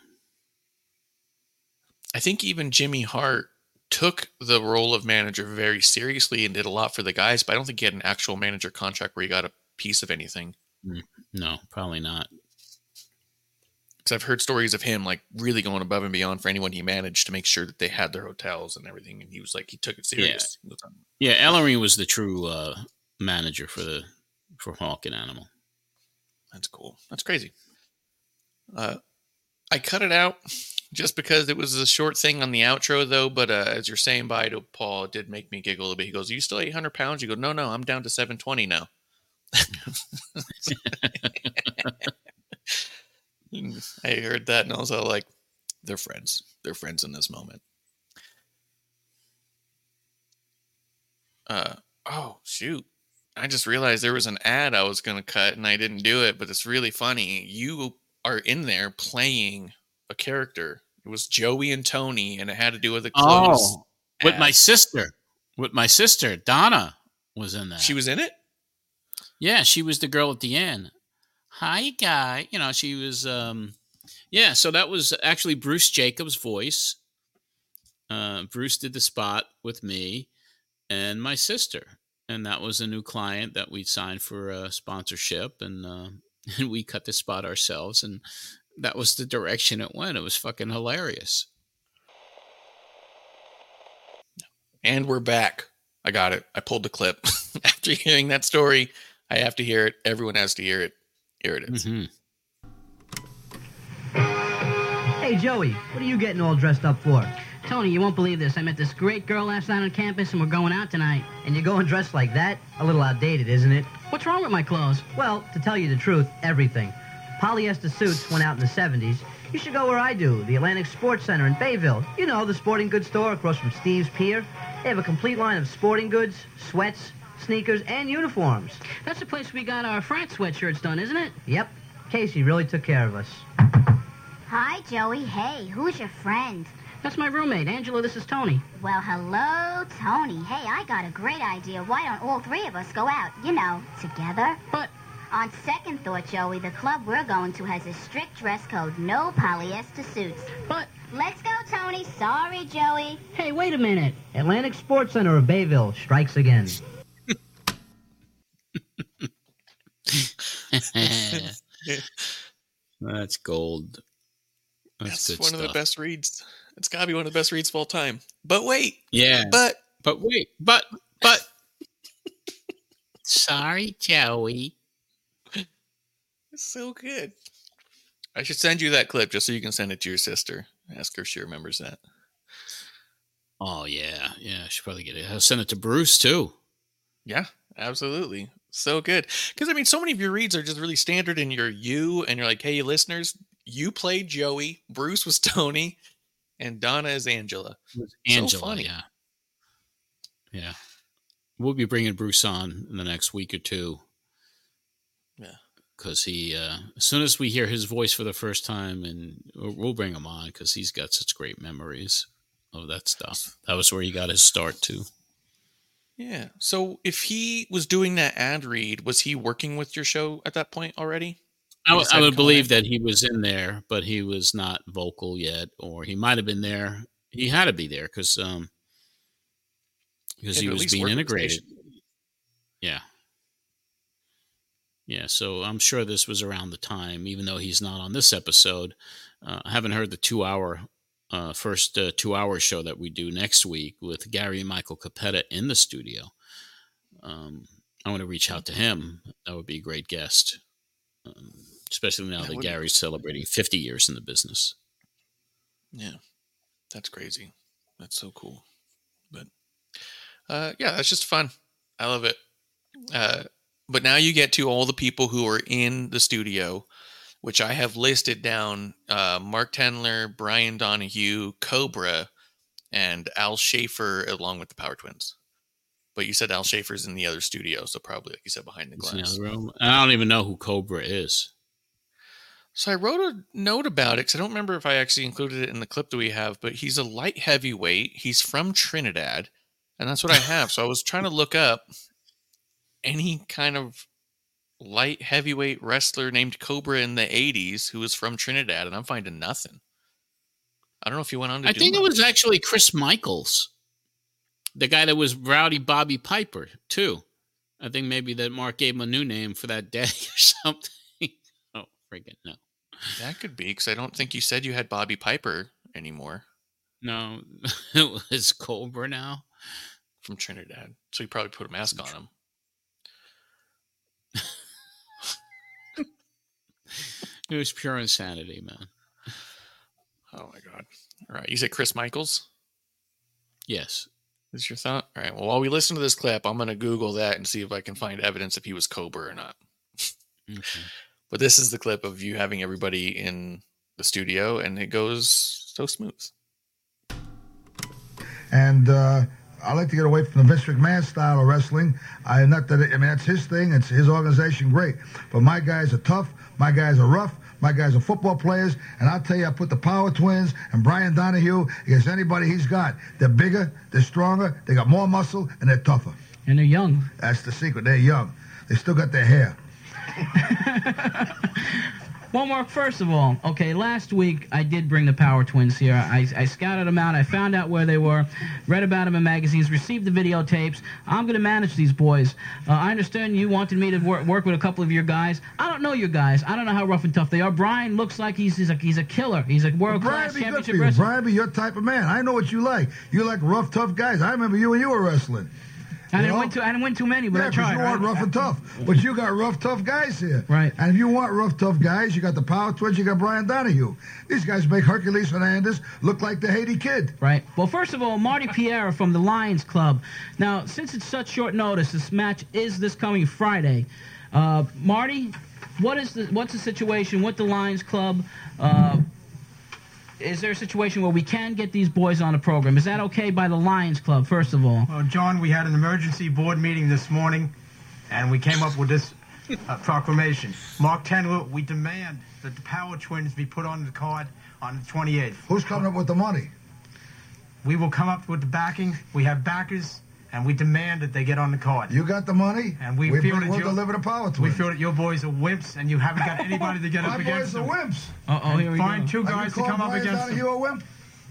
I think even Jimmy Hart took the role of manager very seriously and did a lot for the guys, but I don't think he had an actual manager contract where he got a piece of anything. No, probably not. Because I've heard stories of him like really going above and beyond for anyone he managed to make sure that they had their hotels and everything. And he was like, he took it serious. Yeah, yeah, Ellering was the true uh, manager for the for Hawk and Animal. That's cool. That's crazy. Uh, I cut it out just because it was a short thing on the outro, though. But uh, as you're saying bye to Paul, it did make me giggle a little bit. He goes, "Are you still eight hundred pounds?" You go, "No, no, I'm down to seven twenty now." I heard that and I was all like, they're friends. They're friends in this moment. Uh oh, shoot. I just realized there was an ad I was going to cut and I didn't do it, but it's really funny. You are in there playing a character. It was Joey and Tony, and it had to do with the clothes. Oh, with my sister. With my sister, Donna was in that. She was in it? Yeah, she was the girl at the end. Hi, guy. You know, she was, um, yeah, so that was actually Bruce Jacobs' voice. Uh, Bruce did the spot with me and my sister. And that was a new client that we signed for a sponsorship. And, uh, and we cut the spot ourselves. And that was the direction it went. It was fucking hilarious. And we're back. I got it. I pulled the clip. After hearing that story, I have to hear it. Everyone has to hear it. Here it is. Mm-hmm. Hey, Joey, what are you getting all dressed up for? Tony, you won't believe this. I met this great girl last night on campus, and we're going out tonight. And you're going dressed like that? A little outdated, isn't it? What's wrong with my clothes? Well, to tell you the truth, everything. Polyester suits went out in the seventies. You should go where I do, the Atlantic Sports Center in Bayville. You know, the sporting goods store across from Steve's Pier. They have a complete line of sporting goods, sweats, sneakers, and uniforms. That's the place we got our frat sweatshirts done, isn't it? Yep. Casey really took care of us. Hi, Joey. Hey, who's your friend? That's my roommate. Angela, this is Tony. Well, hello, Tony. Hey, I got a great idea. Why don't all three of us go out, you know, together? But on second thought, Joey, the club we're going to has a strict dress code. No polyester suits. But let's go, Tony. Sorry, Joey. Hey, wait a minute. Atlantic Sports Center of Bayville strikes again. That's gold. That's, That's good one stuff. of the best reads. It's got to be one of the best reads of all time. But wait. Yeah. But. But wait. But. But. Sorry, Joey. It's so good. I should send you that clip just so you can send it to your sister. Ask her if she remembers that. Oh, yeah. Yeah, I should probably get it. I'll send it to Bruce, too. Yeah, absolutely. So good. Because, I mean, so many of your reads are just really standard, and you're you, and you're like, hey, listeners, you played Joey, Bruce was Tony, and Donna is Angela. Angela, so funny. yeah. Yeah. We'll be bringing Bruce on in the next week or two. Yeah. Because he, uh, as soon as we hear his voice for the first time, and we'll bring him on because he's got such great memories of that stuff. That was where he got his start, too. Yeah. So if he was doing that ad read, was he working with your show at that point already? I, w- I would believe that he was in there, but he was not vocal yet, or he might have been there. He had to be there because um, because he was being integrated. Yeah. Yeah, so I'm sure this was around the time, even though he's not on this episode. Uh, I haven't heard the two-hour, uh, first uh, two-hour show that we do next week with Gary and Michael Capetta in the studio. Um, I want to reach out to him. That would be a great guest, um, especially now that, that Gary's celebrating fifty years in the business. Yeah, that's crazy. That's so cool. But, uh, yeah, that's just fun. I love it. Uh But now you get to all the people who are in the studio, which I have listed down. Uh, Mark Tendler, Brian Donahue, Cobra, and Al Schaefer, along with the Power Twins. But you said Al Schaefer's in the other studio, so probably, like you said, behind the glass. Room. I don't even know who Cobra is. So I wrote a note about it, because I don't remember if I actually included it in the clip that we have, but he's a light heavyweight. He's from Trinidad, and that's what I have. So I was trying to look up any kind of light heavyweight wrestler named Cobra in the eighties who was from Trinidad, and I'm finding nothing. I don't know if he went on to I do think much. it was actually Chris Michaels, the guy that was Rowdy Bobby Piper, too. I think maybe that Mark gave him a new name for that day or something. Oh, friggin' no. That could be, because I don't think you said you had Bobby Piper anymore. No, it was Cobra now. From Trinidad. So you probably put a mask on him. It was pure insanity, man. Oh my god! All right, you said Chris Michaels. Yes, is your thought? All right. Well, while we listen to this clip, I'm gonna Google that and see if I can find evidence if he was Cobra or not. Okay. But this is the clip of you having everybody in the studio, and it goes so smooth. And uh, I like to get away from the Vince McMahon style of wrestling. I not that it, I mean that's his thing. It's his organization, great. But my guys are tough. My guys are rough. My guys are football players. And I'll tell you, I put the Power Twins and Brian Donahue against anybody he's got. They're bigger. They're stronger. They got more muscle, and they're tougher. And they're young. That's the secret. They're young. They still got their hair. Well, Mark, first of all, okay, last week I did bring the Power Twins here. I, I scouted them out. I found out where they were, read about them in magazines, received the videotapes. I'm going to manage these boys. Uh, I understand you wanted me to work, work with a couple of your guys. I don't know your guys. I don't know how rough and tough they are. Brian looks like he's, he's, a, he's a killer. He's a world-class championship wrestler. Brian be your type of man. I know what you like. You like rough, tough guys. I remember you when you were wrestling. I didn't, win too, I didn't win too many, but yeah, I tried. you right? want rough and tough. But you got rough, tough guys here. Right. And if you want rough, tough guys, you got the Power Twins, you got Brian Donahue. These guys make Hercules Hernandez look like the Haiti Kid. Right. Well, first of all, Marty Pierre from the Lions Club. Now, since it's such short notice, this match is this coming Friday. Uh, Marty, what is the what's the situation with the Lions Club? Uh, Is there a situation where we can get these boys on the program? Is that okay by the Lions Club, first of all? Well, John, we had an emergency board meeting this morning, and we came up with this uh, proclamation. Mark Tenler, we demand that the Power Twins be put on the card on the twenty-eighth. Who's coming up with the money? We will come up with the backing. We have backers, and we demand that they get on the card. You got the money, and we, we feel bring, that we'll you, deliver the Power Twins. We feel that your boys are wimps, and you haven't got anybody to get up against them. My boys are wimps. Uh-oh, here we Find go. two guys to come up Brian against them. Donahue a wimp?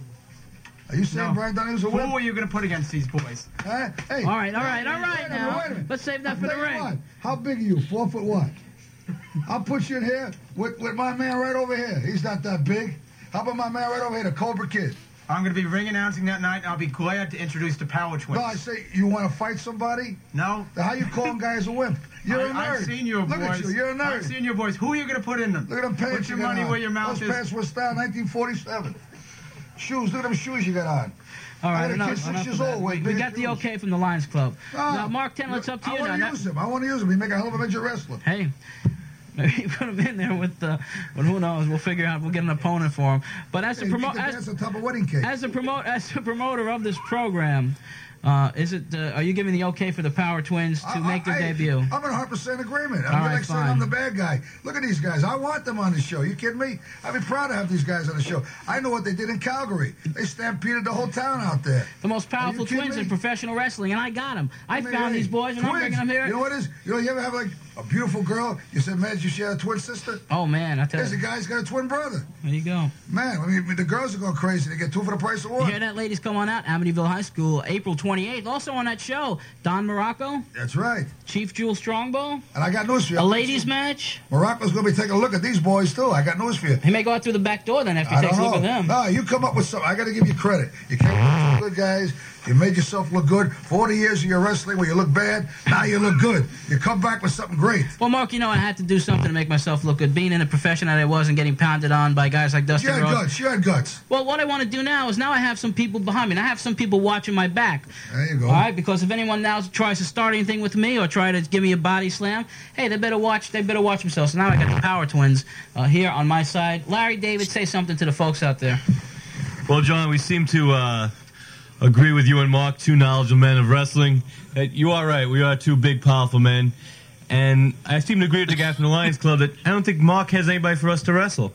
Are you saying No. Brian Donahue's a wimp? Who are you going to put against these boys? Huh? Hey, All right, all right, all right wait a minute, now. wait a minute. Let's save that for I'll the tell you ring. what. How big are you? Four foot what? I'll put you in here with, with my man right over here. He's not that big. How about my man right over here, the Cobra Kid? I'm going to be ring announcing that night, and I'll be glad to introduce the Power Twins. No, I say, you want to fight somebody? No. How you calling guys a wimp? You're I, a nerd. I've seen your Look boys. at you. You're a nerd. I've seen your boys. Who are you going to put in them? Look at them pants. Put your you got money on. where your mouth Those is. pants were style nineteen forty-seven. Shoes. Look at them shoes you got on. All right, I got a enough, kid six enough years of that. old. We, we got the okay from the Lions Club. Ah, now, Mark Tenler, it's up to I you want now. to use him. I want to use him. He make a hell of a midget wrestler. Hey, maybe put him in there with the. Well, who knows? We'll figure out. We'll get an opponent for him. But as a Hey, promoter, make the dance on top of wedding cake. as a promote, as a promoter of this program, uh, is it? Uh, are you giving the okay for the Power Twins to I- make their I- debut? I'm in one hundred percent agreement. All I'm right, like saying fine. I'm the bad guy. Look at these guys. I want them on the show. You kidding me? I'd be proud to have these guys on the show. I know what they did in Calgary. They stampeded the whole town out there. The most powerful Are you kidding twins me? in professional wrestling, and I got them. I, I mean, found hey, these boys, and I'm twins. bringing them here. You know what it is? You know, you ever have like a beautiful girl? You said, man, you share a twin sister? Oh man, I tell There's a you. guy's got a twin brother. There you go. Man, I mean, the girls are going crazy. They get two for the price of You one. hear that, ladies? Come on out. Amityville High School, April twenty-eighth. Also on that show, Don Morocco, That's right. Chief Jewel Strongbow, And I got news for you. a ladies match. Morocco's going to be taking a look at these boys, too. I got news for you. He may go out through the back door then after he I takes a don't look know. at them. No, you come up with something. I got to give you credit. You came up with some good guys. You made yourself look good. forty years of your wrestling where you look bad. Now you look good. You come back with something great. Well, Mark, you know I had to do something to make myself look good. Being in the profession that I was and getting pounded on by guys like Dusty You had Rhodes. guts. You had guts. Well, what I want to do now is now I have some people behind me. And I have some people watching my back. There you go. All right, because if anyone now tries to start anything with me or try to give me a body slam, hey, they better watch. They better watch themselves. So now I got the Power Twins uh, here on my side. Larry, David, say something to the folks out there. Well, John, we seem to uh, agree with you and Mark, two knowledgeable men of wrestling. Uh, you are right. We are two big, powerful men. And I seem to agree with the guy from the Lions Club that I don't think Mark has anybody for us to wrestle.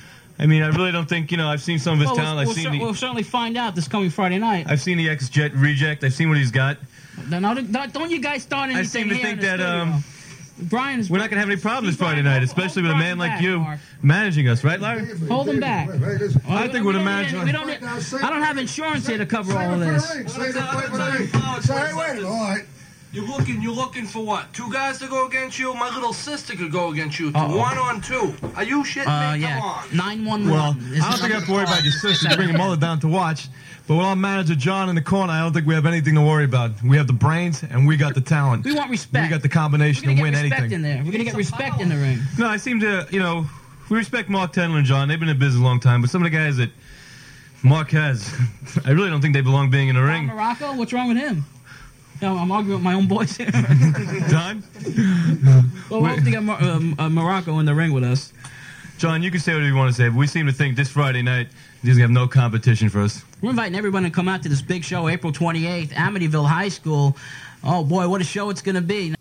I mean, I really don't think, you know, I've seen some of his Well, talent. we'll, I've we'll, seen cer- the, we'll certainly find out this coming Friday night. I've seen the X-Jet Reject. I've seen what he's got. No, no, don't don't you guys start anything I seem to here think in the that studio. um, Brian's we're not going to have any problems Keep Friday Brian- night, hold- especially hold with a man Brian like back, you Mark. managing us, right, Larry? Hold him back. Wait, wait, listen. I think we'd we don't imagine. need- we don't need- I don't have insurance here to cover all of Save it this. for the ring. Save it for the ring. Say, hey, wait. All right. You're looking, you're looking for what? Two guys to go against you? My little sister could go against you. Uh-oh. One on two. Are you shitting Uh, me? yeah. Come on. nine one one. Well, I don't think I have to worry about your sister bringing mother down to watch. But with our manager John in the corner, I don't think we have anything to worry about. We have the brains and we got the talent. We want respect. We got the combination We're to gonna win get respect anything. in there. We're gonna get respect in the ring. No, I seem to, you know, we respect Mark Tenler and John. They've been in business a long time, but some of the guys that Mark has, I really don't think they belong being in a Don ring. Morocco, what's wrong with him? No, I'm arguing with my own boys here. Don? Well, we hope to get Mor- um, uh, Morocco in the ring with us. John, you can say whatever you want to say, but we seem to think this Friday night he's gonna have no competition for us. We're inviting everyone to come out to this big show, April twenty-eighth, Amityville High School. Oh boy, what a show it's going to be.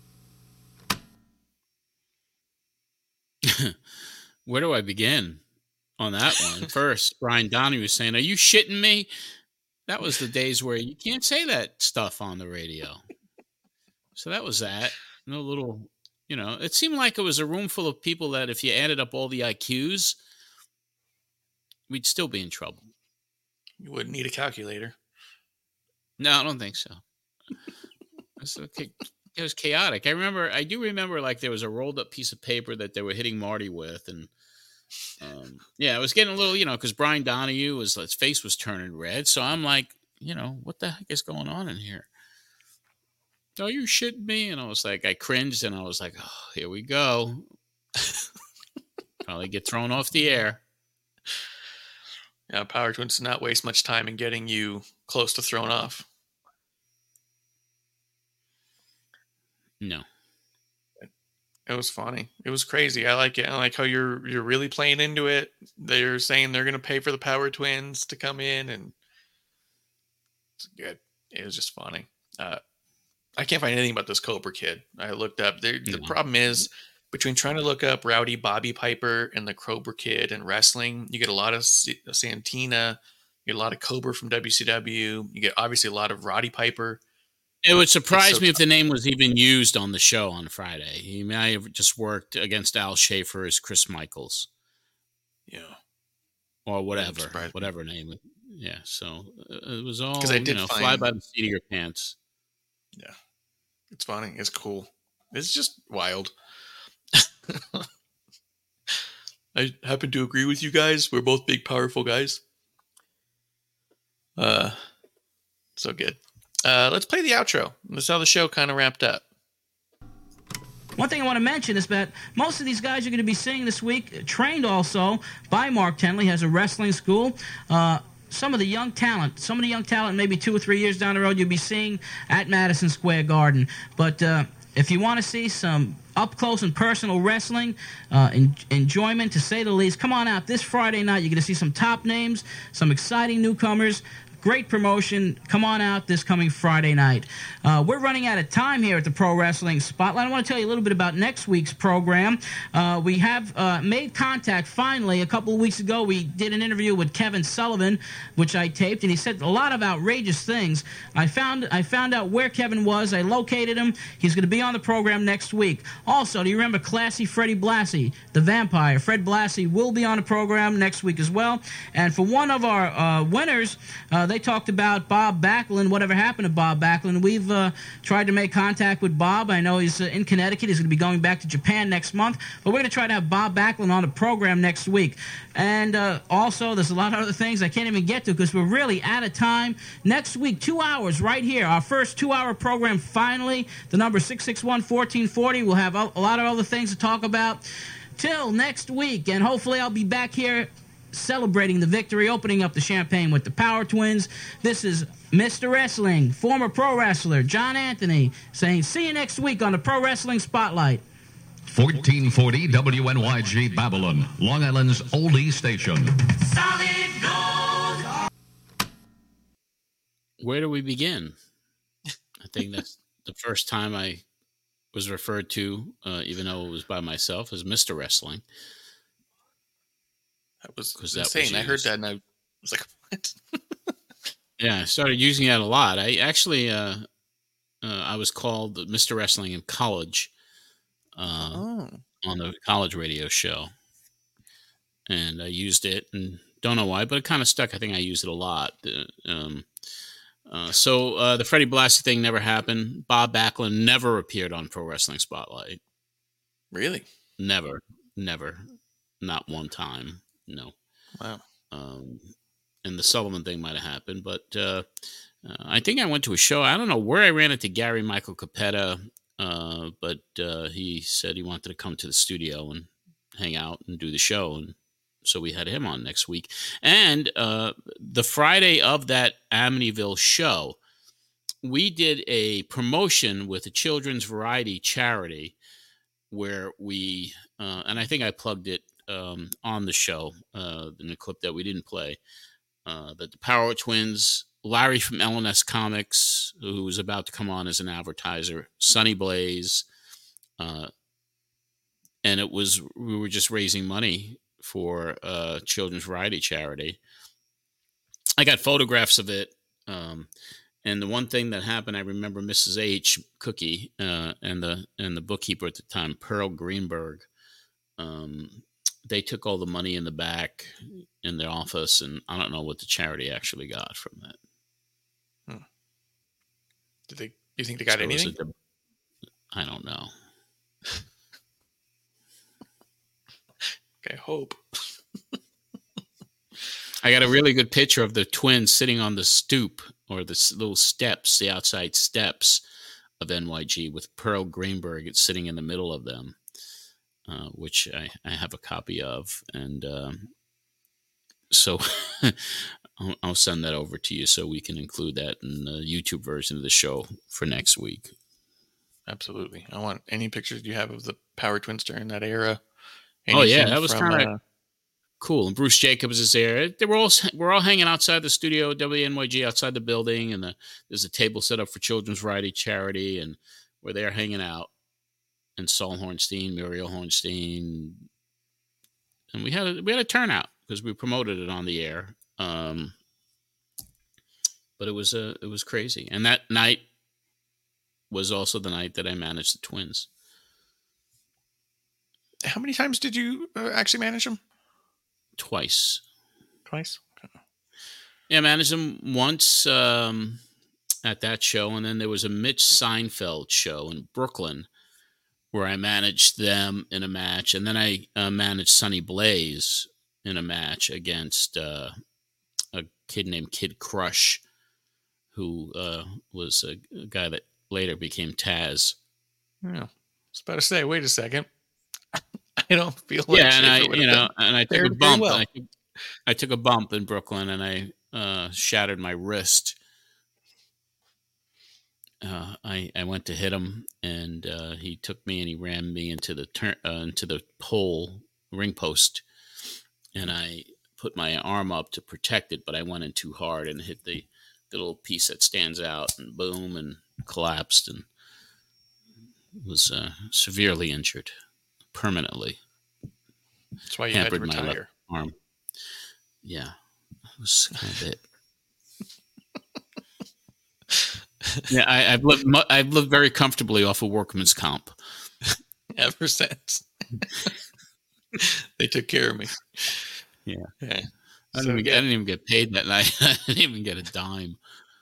Where do I begin on that one? First, Brian Donahue was saying, "Are you shitting me?" That was the days where you can't say that stuff on the radio. So that was that. No little, you know, it seemed like it was a room full of people that if you added up all the I Qs, we'd still be in trouble. You wouldn't need a calculator. No, I don't think so. It was, okay. It was chaotic. I remember, I do remember like there was a rolled up piece of paper that they were hitting Marty with. And um, yeah, it was getting a little, you know, because Brian Donahue was, his face was turning red. So I'm like, you know, what the heck is going on in here? Are you shitting me? And I was like, I cringed and I was like, oh, here we go. Probably get thrown off the air. Yeah, Power Twins did not waste much time in getting you close to thrown off. No. It was funny. It was crazy. I like it. I like how you're you're really playing into it. They're saying they're going to pay for the Power Twins to come in, and it's good. It was just funny. Uh, I can't find anything about this Cobra Kid. I looked up. The, the problem is, between trying to look up Rowdy Bobby Piper and the Cobra Kid and wrestling, you get a lot of S- Santina, you get a lot of Cobra from W C W, you get obviously a lot of Roddy Piper. It would surprise so me tough. if the name was even used on the show on Friday. He may have just worked against Al Schaefer as Chris Michaels. Yeah. Or whatever. Whatever name. Yeah, so uh, it was all, I did you know, find- fly by the seat of your pants. Yeah. It's funny. It's cool. It's just wild. I happen to agree with you guys. We're both big, powerful guys. Uh, so good. Uh, let's play the outro. That's how the show kind of wrapped up. One thing I want to mention is that most of these guys you're going to be seeing this week, trained also by Mark Tenley, has a wrestling school. Uh, some of the young talent, some of the young talent, maybe two or three years down the road, you'll be seeing at Madison Square Garden. But uh, if you want to see some up close and personal wrestling, uh, en- enjoyment to say the least, come on out this Friday night. You're going to see some top names, some exciting newcomers. Great promotion. Come on out this coming Friday night. Uh, we're running out of time here at the Pro Wrestling Spotlight. I want to tell you a little bit about next week's program. Uh, we have uh, made contact finally. A couple of weeks ago, we did an interview with Kevin Sullivan, which I taped, and he said a lot of outrageous things. I found I found out where Kevin was. I located him. He's going to be on the program next week. Also, do you remember Classy Freddie Blassie, the vampire? Fred Blassie will be on the program next week as well. And for one of our uh, winners, uh, they talked about Bob Backlund, whatever happened to Bob Backlund. We've uh, tried to make contact with Bob. I know he's uh, in Connecticut. He's going to be going back to Japan next month. But we're going to try to have Bob Backlund on the program next week. And uh, also, there's a lot of other things I can't even get to because we're really out of time. Next week, two hours right here. Our first two-hour program finally. The number six six one, one four four zero. We'll have a, a lot of other things to talk about. Till next week. And hopefully I'll be back here celebrating the victory, opening up the champagne with the Power Twins. This is Mister Wrestling, former pro wrestler John Anthony, saying see you next week on the Pro Wrestling Spotlight. fourteen forty W N Y G Babylon, Long Island's oldie station. Solid gold. Where do we begin? I think that's the first time I was referred to, uh, even though it was by myself, as Mister Wrestling. That was that insane. was I heard used. that and I was like, what? Yeah, I started using that a lot. I actually, uh, uh, I was called Mister Wrestling in college uh, Oh. on the college radio show. And I used it, and don't know why, but it kind of stuck. I think I used it a lot. Uh, um, uh, so uh, the Freddie Blassie thing never happened. Bob Backlund never appeared on Pro Wrestling Spotlight. Really? Never. Never. Not one time. No. Wow. Um, and the Sullivan thing might have happened, but uh, uh, I think I went to a show. I don't know where I ran into Gary Michael Capetta, uh, but uh, he said he wanted to come to the studio and hang out and do the show, and so we had him on next week. And uh, the Friday of that Amityville show, we did a promotion with a children's variety charity where we, uh, and I think I plugged it um, on the show uh, in the clip that we didn't play uh, that the Power Twins, Larry from L N S Comics, who was about to come on as an advertiser, Sonny Blaze, uh, and it was we were just raising money for uh, Children's Variety Charity. I got photographs of it. Um, and the one thing that happened, I remember Missus H, Cookie, uh, and the and the bookkeeper at the time, Pearl Greenberg, um, they took all the money in the back in the office, and I don't know what the charity actually got from that. Hmm. Did they? Do you think they got So anything? I don't know. I hope. I got a really good picture of the twins sitting on the stoop or the little steps, the outside steps of N Y G with Pearl Greenberg. It's sitting in the middle of them, uh, which I, I have a copy of. And um, so I'll, I'll send that over to you so we can include that in the YouTube version of the show for next week. Absolutely. I want any pictures you have of the Power Twins during that era. Oh, yeah, Anything that was from, kind of uh, cool. And Bruce Jacobs is there. They were all we're all hanging outside the studio, W N Y G, outside the building, and the, there's a table set up for Children's Variety Charity, and we're there hanging out. And Saul Hornstein, Muriel Hornstein, and we had a, we had a turnout because we promoted it on the air. Um, but it was a it was crazy, and that night was also the night that I managed the Twins. How many times did you uh, actually manage them? Twice. Twice? Okay. Yeah, I managed them once um, at that show, and then there was a Mitch Seinfeld show in Brooklyn where I managed them in a match, and then I uh, managed Sonny Blaze in a match against uh, a kid named Kid Crush, who uh, was a, a guy that later became Taz. Yeah. I was about to say, wait a second. I don't feel like yeah, and I, Schaefer you know, been and I took fared a very bump. well. And I, took, I took a bump in Brooklyn, and I uh, shattered my wrist. Uh, I I went to hit him, and uh, he took me and he rammed me into the turn uh, into the pole ring post, and I put my arm up to protect it, but I went in too hard and hit the, the little piece that stands out, and boom, and collapsed, and was uh, severely injured. Permanently. That's why you had to Hampered my left retire. arm. Yeah, it was kind of it. yeah, I, I've lived. mu- I've lived very comfortably off of workman's comp. Ever since. They took care of me. Yeah, Yeah. I didn't, So, even get, I didn't even get paid that night. I didn't even get a dime.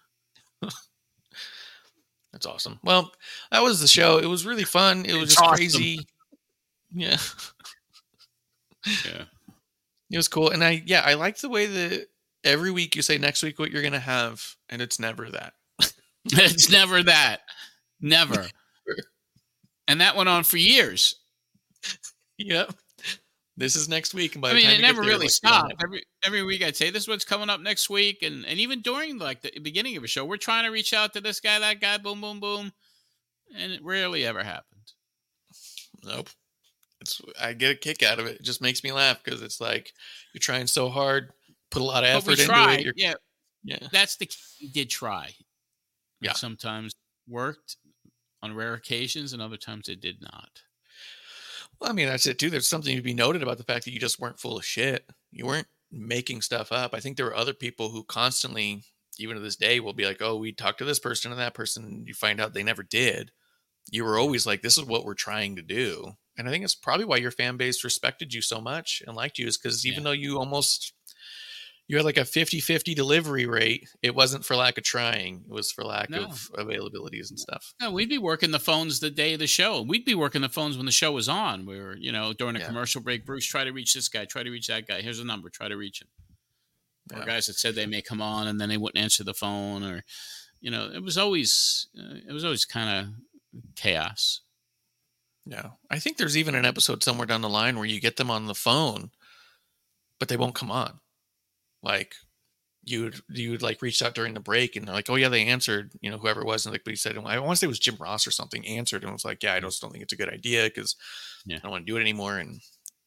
That's awesome. Well, that was the show. It was really fun. It was It's just awesome. crazy. Yeah. Yeah. It was cool. And I, yeah, I like the way that every week you say next week what you're going to have, and it's never that. It's never that. Never. And that went on for years. Yep. This is next week. And by I the mean, time it you get never there, really like, stopped. Every every week I'd say, this is what's coming up next week. And, and even during like the beginning of a show, we're trying to reach out to this guy, that guy, boom, boom, boom. And it rarely ever happened. Nope. It's, I get a kick out of it. It just makes me laugh because it's like you're trying so hard, put a lot of But effort we into tried. it. You're, Yeah. yeah. That's the key. We did try. Yeah. It sometimes worked on rare occasions, and other times it did not. Well, I mean, that's it too. There's something to be noted about the fact that you just weren't full of shit. You weren't making stuff up. I think there were other people who constantly, even to this day, will be like, oh, we talked to this person and that person. And you find out they never did. You were always like, this is what we're trying to do. And I think it's probably why your fan base respected you so much and liked you, is because even though you almost, you had like a fifty-fifty delivery rate, it wasn't for lack of trying. It was for lack No. of availabilities and stuff. No, we'd be working the phones the day of the show. We'd be working the phones when the show was on. We were, you know, during a Yeah. commercial break, Bruce, try to reach this guy, try to reach that guy. Here's a number, try to reach him. Or Yeah. guys that said they may come on and then they wouldn't answer the phone, or, you know, it was always, uh, it was always kind of chaos. Yeah. I think there's even an episode somewhere down the line where you get them on the phone, but they won't come on. Like you'd, you'd like reached out during the break and they're like, oh yeah, they answered, you know, whoever it was. And like, but he said, I want to say it was Jim Ross or something, answered and was like, yeah, I just don't think it's a good idea because Yeah. I don't want to do it anymore. And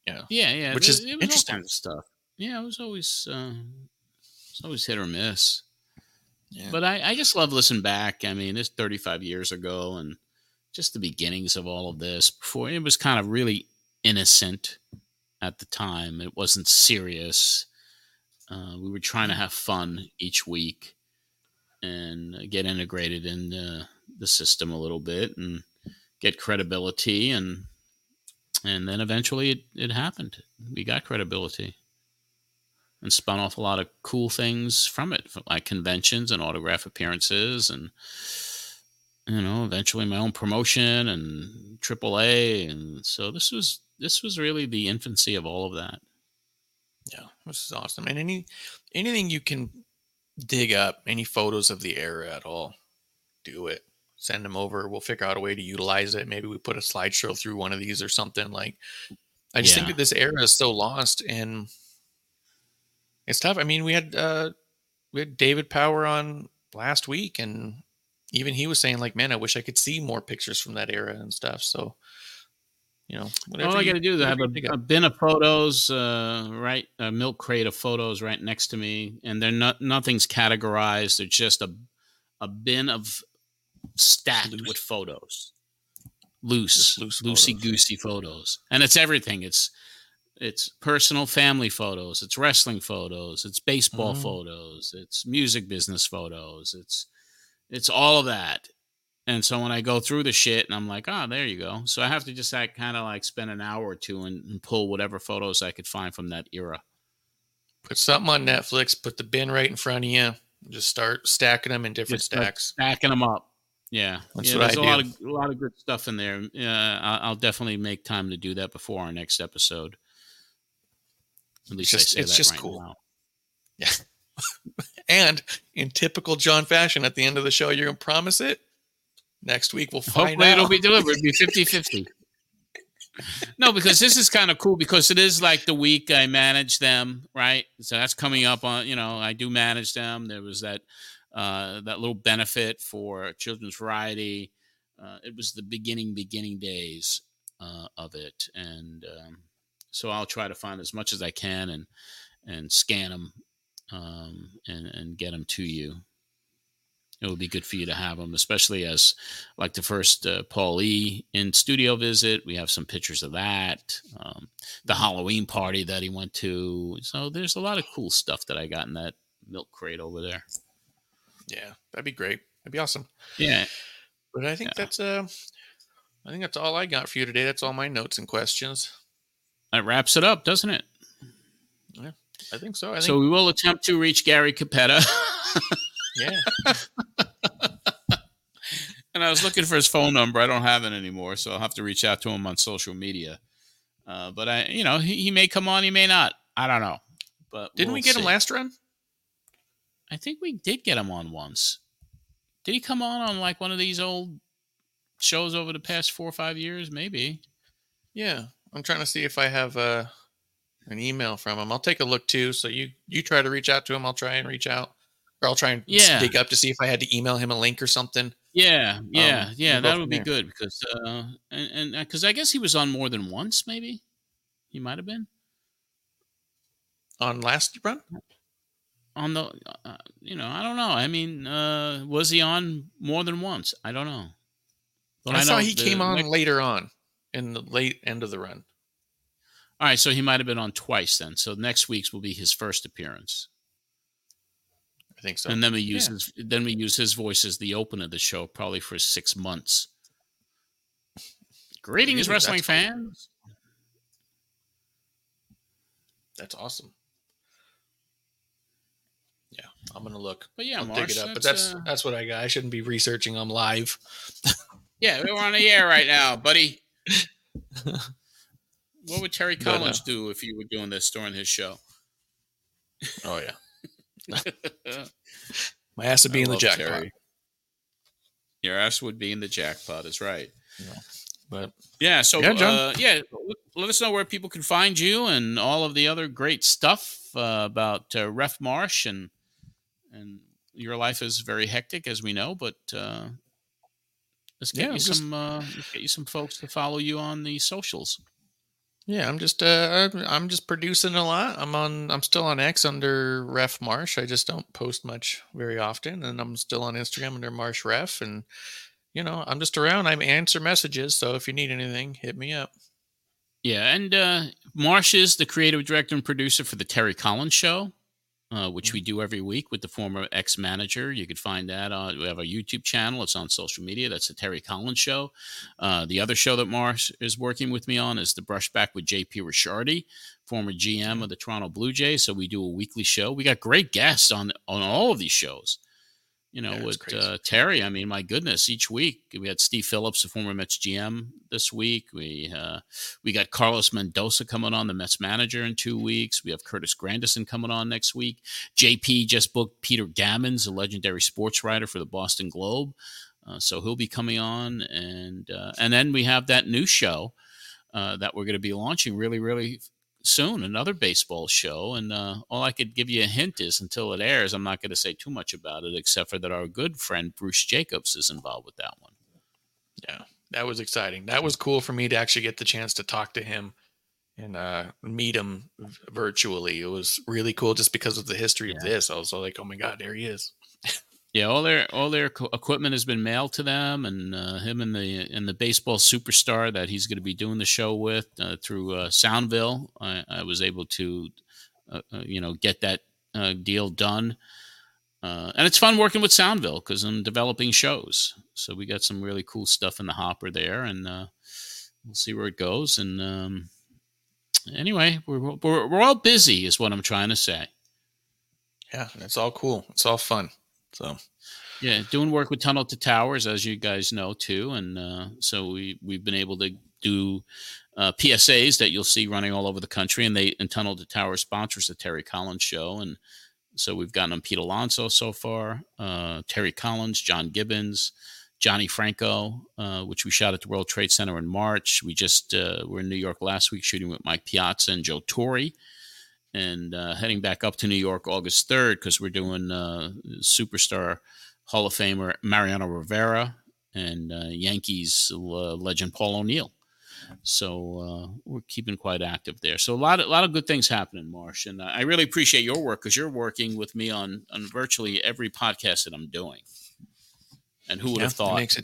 Yeah, Yeah, yeah. which there- is it was interesting. all kinds of stuff. Yeah, it was always uh, it's always hit or miss. Yeah. But I, I just love listening back. I mean, it's thirty-five years ago, and just the beginnings of all of this. Before it was kind of really innocent at the time. It wasn't serious. Uh, we were trying to have fun each week and get integrated in the, the system a little bit and get credibility, and and then eventually it, it happened. We got credibility and spun off a lot of cool things from it, like conventions and autograph appearances, and you know, eventually my own promotion and triple A. And so this was this was really the infancy of all of that. Yeah, this is awesome. And any anything you can dig up, any photos of the era at all, do it. Send them over. We'll figure out a way to utilize it. Maybe we put a slideshow through one of these or something. Like, I just Yeah. think that this era is so lost, and it's tough. I mean, we had uh, we had David Power on last week, and even he was saying, like, man, I wish I could see more pictures from that era and stuff. So, you know, whatever All I you- got to do is have whatever a, you dig a up. bin of photos, uh, right, a milk crate of photos right next to me, and they're not nothing's categorized. They're just a a bin of stacked with photos, loose, loose loosey goosey photos, and it's everything. It's it's personal, family photos. It's wrestling photos. It's baseball Mhm. photos. It's music business photos. It's it's all of that. And so when I go through the shit, and I'm like, oh, there you go. So I have to just like, kind of like spend an hour or two and, and pull whatever photos I could find from that era. Put something on Netflix, put the bin right in front of you, just start stacking them in different Just start stacks. stacking them up. Yeah, That's yeah. what There's I a lot do. of a lot of good stuff in there. Yeah, I- I'll definitely make time to do that before our next episode. At least just- I say it's that just right cool. now. Yeah. And in typical John fashion, at the end of the show, you're going to promise it. Next week, we'll find Hopefully out. it'll be delivered. It'll be fifty-fifty. No, because this is kind of cool because it is like the week I manage them, right? So that's coming up on, you know, I do manage them. There was that uh, that little benefit for Children's Variety. Uh, it was the beginning, beginning days uh, of it. And um, so I'll try to find as much as I can and and scan them um, and, and get them to you. It would be good for you to have them, especially as like the first uh, Paul E. in studio visit. We have some pictures of that. Um, the Halloween party that he went to. So there's a lot of cool stuff that I got in that milk crate over there. Yeah, that'd be great. That'd be awesome. Yeah. But I think that's uh, I think that's all I got for you today. That's all my notes and questions. That wraps it up, doesn't it? Yeah, I think so. I think So we will attempt to reach Gary Capetta. yeah. And I was looking for his phone number. I don't have it anymore, so I'll have to reach out to him on social media. Uh, but I, you know, he, he may come on, he may not. I don't know. But Didn't we'll we get him see. last run? I think we did get him on once. Did he come on on like one of these old shows over the past four or five years? Maybe. Yeah, I'm trying to see if I have uh, an email from him. I'll take a look too. So you you try to reach out to him. I'll try and reach out, or I'll try and Yeah. dig up to see if I had to email him a link or something. Yeah, yeah, Um, yeah. we'll go That from would be there. good because, uh, and because I guess he was on more than once. Maybe he might have been On last run? on the. Uh, you know, I don't know. I mean, uh, was he on more than once? I don't know. But I, saw know he the came on next- later on in the late end of the run. All right, so he might have been on twice then. So next week's will be his first appearance. I think so. And then we use Yeah. his then we use his voice as the opener of the show, probably for six months. Greetings, Really? wrestling That's fans. That's awesome. Yeah, I'm gonna look. But yeah, I'll Marsh, dig it up. But that's, that's uh, that's what I got. I shouldn't be researching them live. Yeah, we're on the air right now, buddy. What would Terry But, uh, Collins do if he were doing this during his show? Oh yeah. My ass would be I in the love jackpot. Terry. Your ass would be in the jackpot, is right. But Yeah, so Yeah, John. uh, yeah, let us know where people can find you and all of the other great stuff uh, about uh, Ref Marsh, and and your life is very hectic, as we know. But uh, let's get Yeah, you I'm just- some uh, let's get you some folks to follow you on the socials. Yeah, I'm just uh I'm, I'm just producing a lot. I'm on I'm still on X under Ref Marsh. I just don't post much very often, and I'm still on Instagram under Marsh Ref. And you know, I'm just around. I answer messages, so if you need anything, hit me up. Yeah, and uh, Marsh is the creative director and producer for the Terry Collins Show, uh, which we do every week with the former ex-manager. You could find that on, we have a YouTube channel. It's on social media. That's the Terry Collins Show. Uh, the other show that Marsh is working with me on is the Brushback with J P Ricciardi, former G M of the Toronto Blue Jays. So we do a weekly show. We got great guests on, on all of these shows. You know, yeah, with uh, Terry, I mean, my goodness, each week we had Steve Phillips, the former Mets G M, this week. We uh, we got Carlos Mendoza coming on, the Mets manager, in two weeks. We have Curtis Grandison coming on next week. J P just booked Peter Gammons, a legendary sports writer for the Boston Globe, uh, so he'll be coming on. And uh, and then we have that new show uh, that we're going to be launching really, really soon, another baseball show. And uh, all I could give you a hint is until it airs, I'm not going to say too much about it, except for that our good friend Bruce Jacobs is involved with that one. Yeah, that was exciting. That was cool for me to actually get the chance to talk to him and uh, meet him virtually. It was really cool just because of the history yeah. of this. I was like, oh my God, there he is. Yeah, all their all their equipment has been mailed to them, and uh, him and the and the baseball superstar that he's going to be doing the show with uh, through uh, Soundville. I, I was able to, uh, uh, you know, get that uh, deal done, uh, and it's fun working with Soundville because I'm developing shows. So we got some really cool stuff in the hopper there, and uh, we'll see where it goes. And um, anyway, we're, we're we're all busy, is what I'm trying to say. Yeah, it's all cool. It's all fun. So, yeah, doing work with Tunnel to Towers, as you guys know, too. And uh, so we, we've been able to do uh, P S As that you'll see running all over the country. And they and Tunnel to Towers sponsors the Terry Collins Show. And so we've gotten on Pete Alonso so far, uh, Terry Collins, John Gibbons, Johnny Franco, uh, which we shot at the World Trade Center in March. We just uh, were in New York last week shooting with Mike Piazza and Joe Torre. And uh, heading back up to New York August third because we're doing uh, superstar Hall of Famer Mariano Rivera and uh, Yankees uh, legend Paul O'Neill. So uh, we're keeping quite active there. So a lot of, a lot of good things happening, Marsh. And I really appreciate your work because you're working with me on, on virtually every podcast that I'm doing. And who would yeah, have thought? It makes it,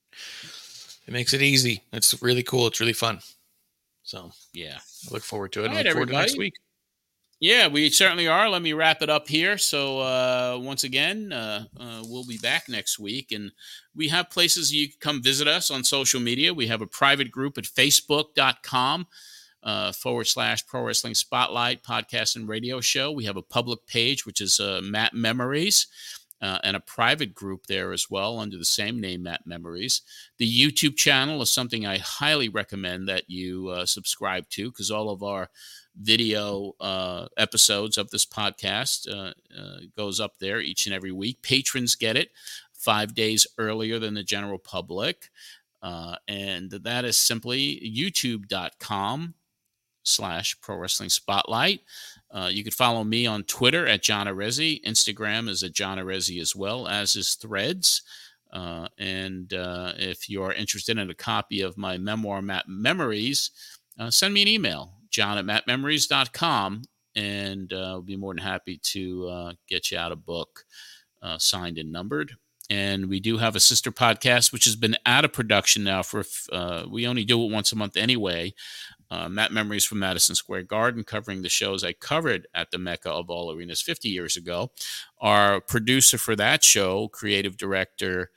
it makes it easy. It's really cool. It's really fun. So yeah, I look forward to it. All I right, look forward everybody. to next week. Yeah, we certainly are. Let me wrap it up here. So uh, once again, uh, uh, we'll be back next week. And we have places you can come visit us on social media. We have a private group at facebook.com uh, forward slash Pro Wrestling Spotlight podcast and radio show. We have a public page, which is uh, Matt Memories, uh, and a private group there as well under the same name, Matt Memories. The YouTube channel is something I highly recommend that you uh, subscribe to because all of our video uh, episodes of this podcast uh, uh, goes up there each and every week. Patrons get it five days earlier than the general public. Uh, and that is simply youtube.com slash Pro Wrestling Spotlight. Uh, you can follow me on Twitter at John Arezzi. Instagram is at John Arezzi as well, as is Threads. Uh, and uh, if you are interested in a copy of my memoir, Matt Memories, uh, send me an email. John at matt memories dot com, and uh, I'll be more than happy to uh, get you out a book uh, signed and numbered. And we do have a sister podcast, which has been out of production now for, uh, we only do it once a month anyway. Uh, Matt Memories from Madison Square Garden, covering the shows I covered at the Mecca of all arenas fifty years ago. Our producer for that show, creative director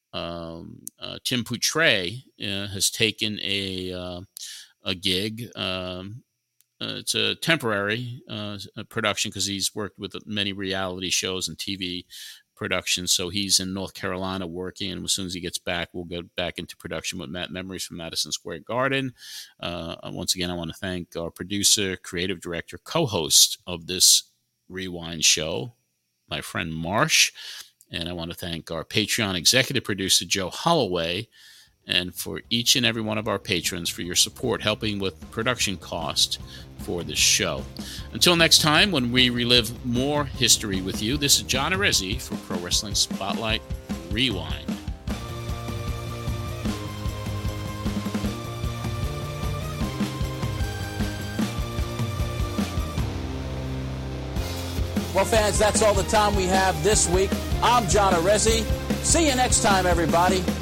um, uh, Tim Poutre, uh, has taken a... Uh, a gig. Um, uh, it's a temporary uh, production because he's worked with many reality shows and T V productions. So he's in North Carolina working, and as soon as he gets back, we'll go back into production with Matt Memories from Madison Square Garden. Uh, once again, I want to thank our producer, creative director, co-host of this Rewind show, my friend Marsh. And I want to thank our Patreon executive producer, Joe Holloway, and for each and every one of our patrons for your support, helping with production cost for this show. Until next time, when we relive more history with you, this is John Arezzi for Pro Wrestling Spotlight Rewind. Well, fans, that's all the time we have this week. I'm John Arezzi. See you next time, everybody.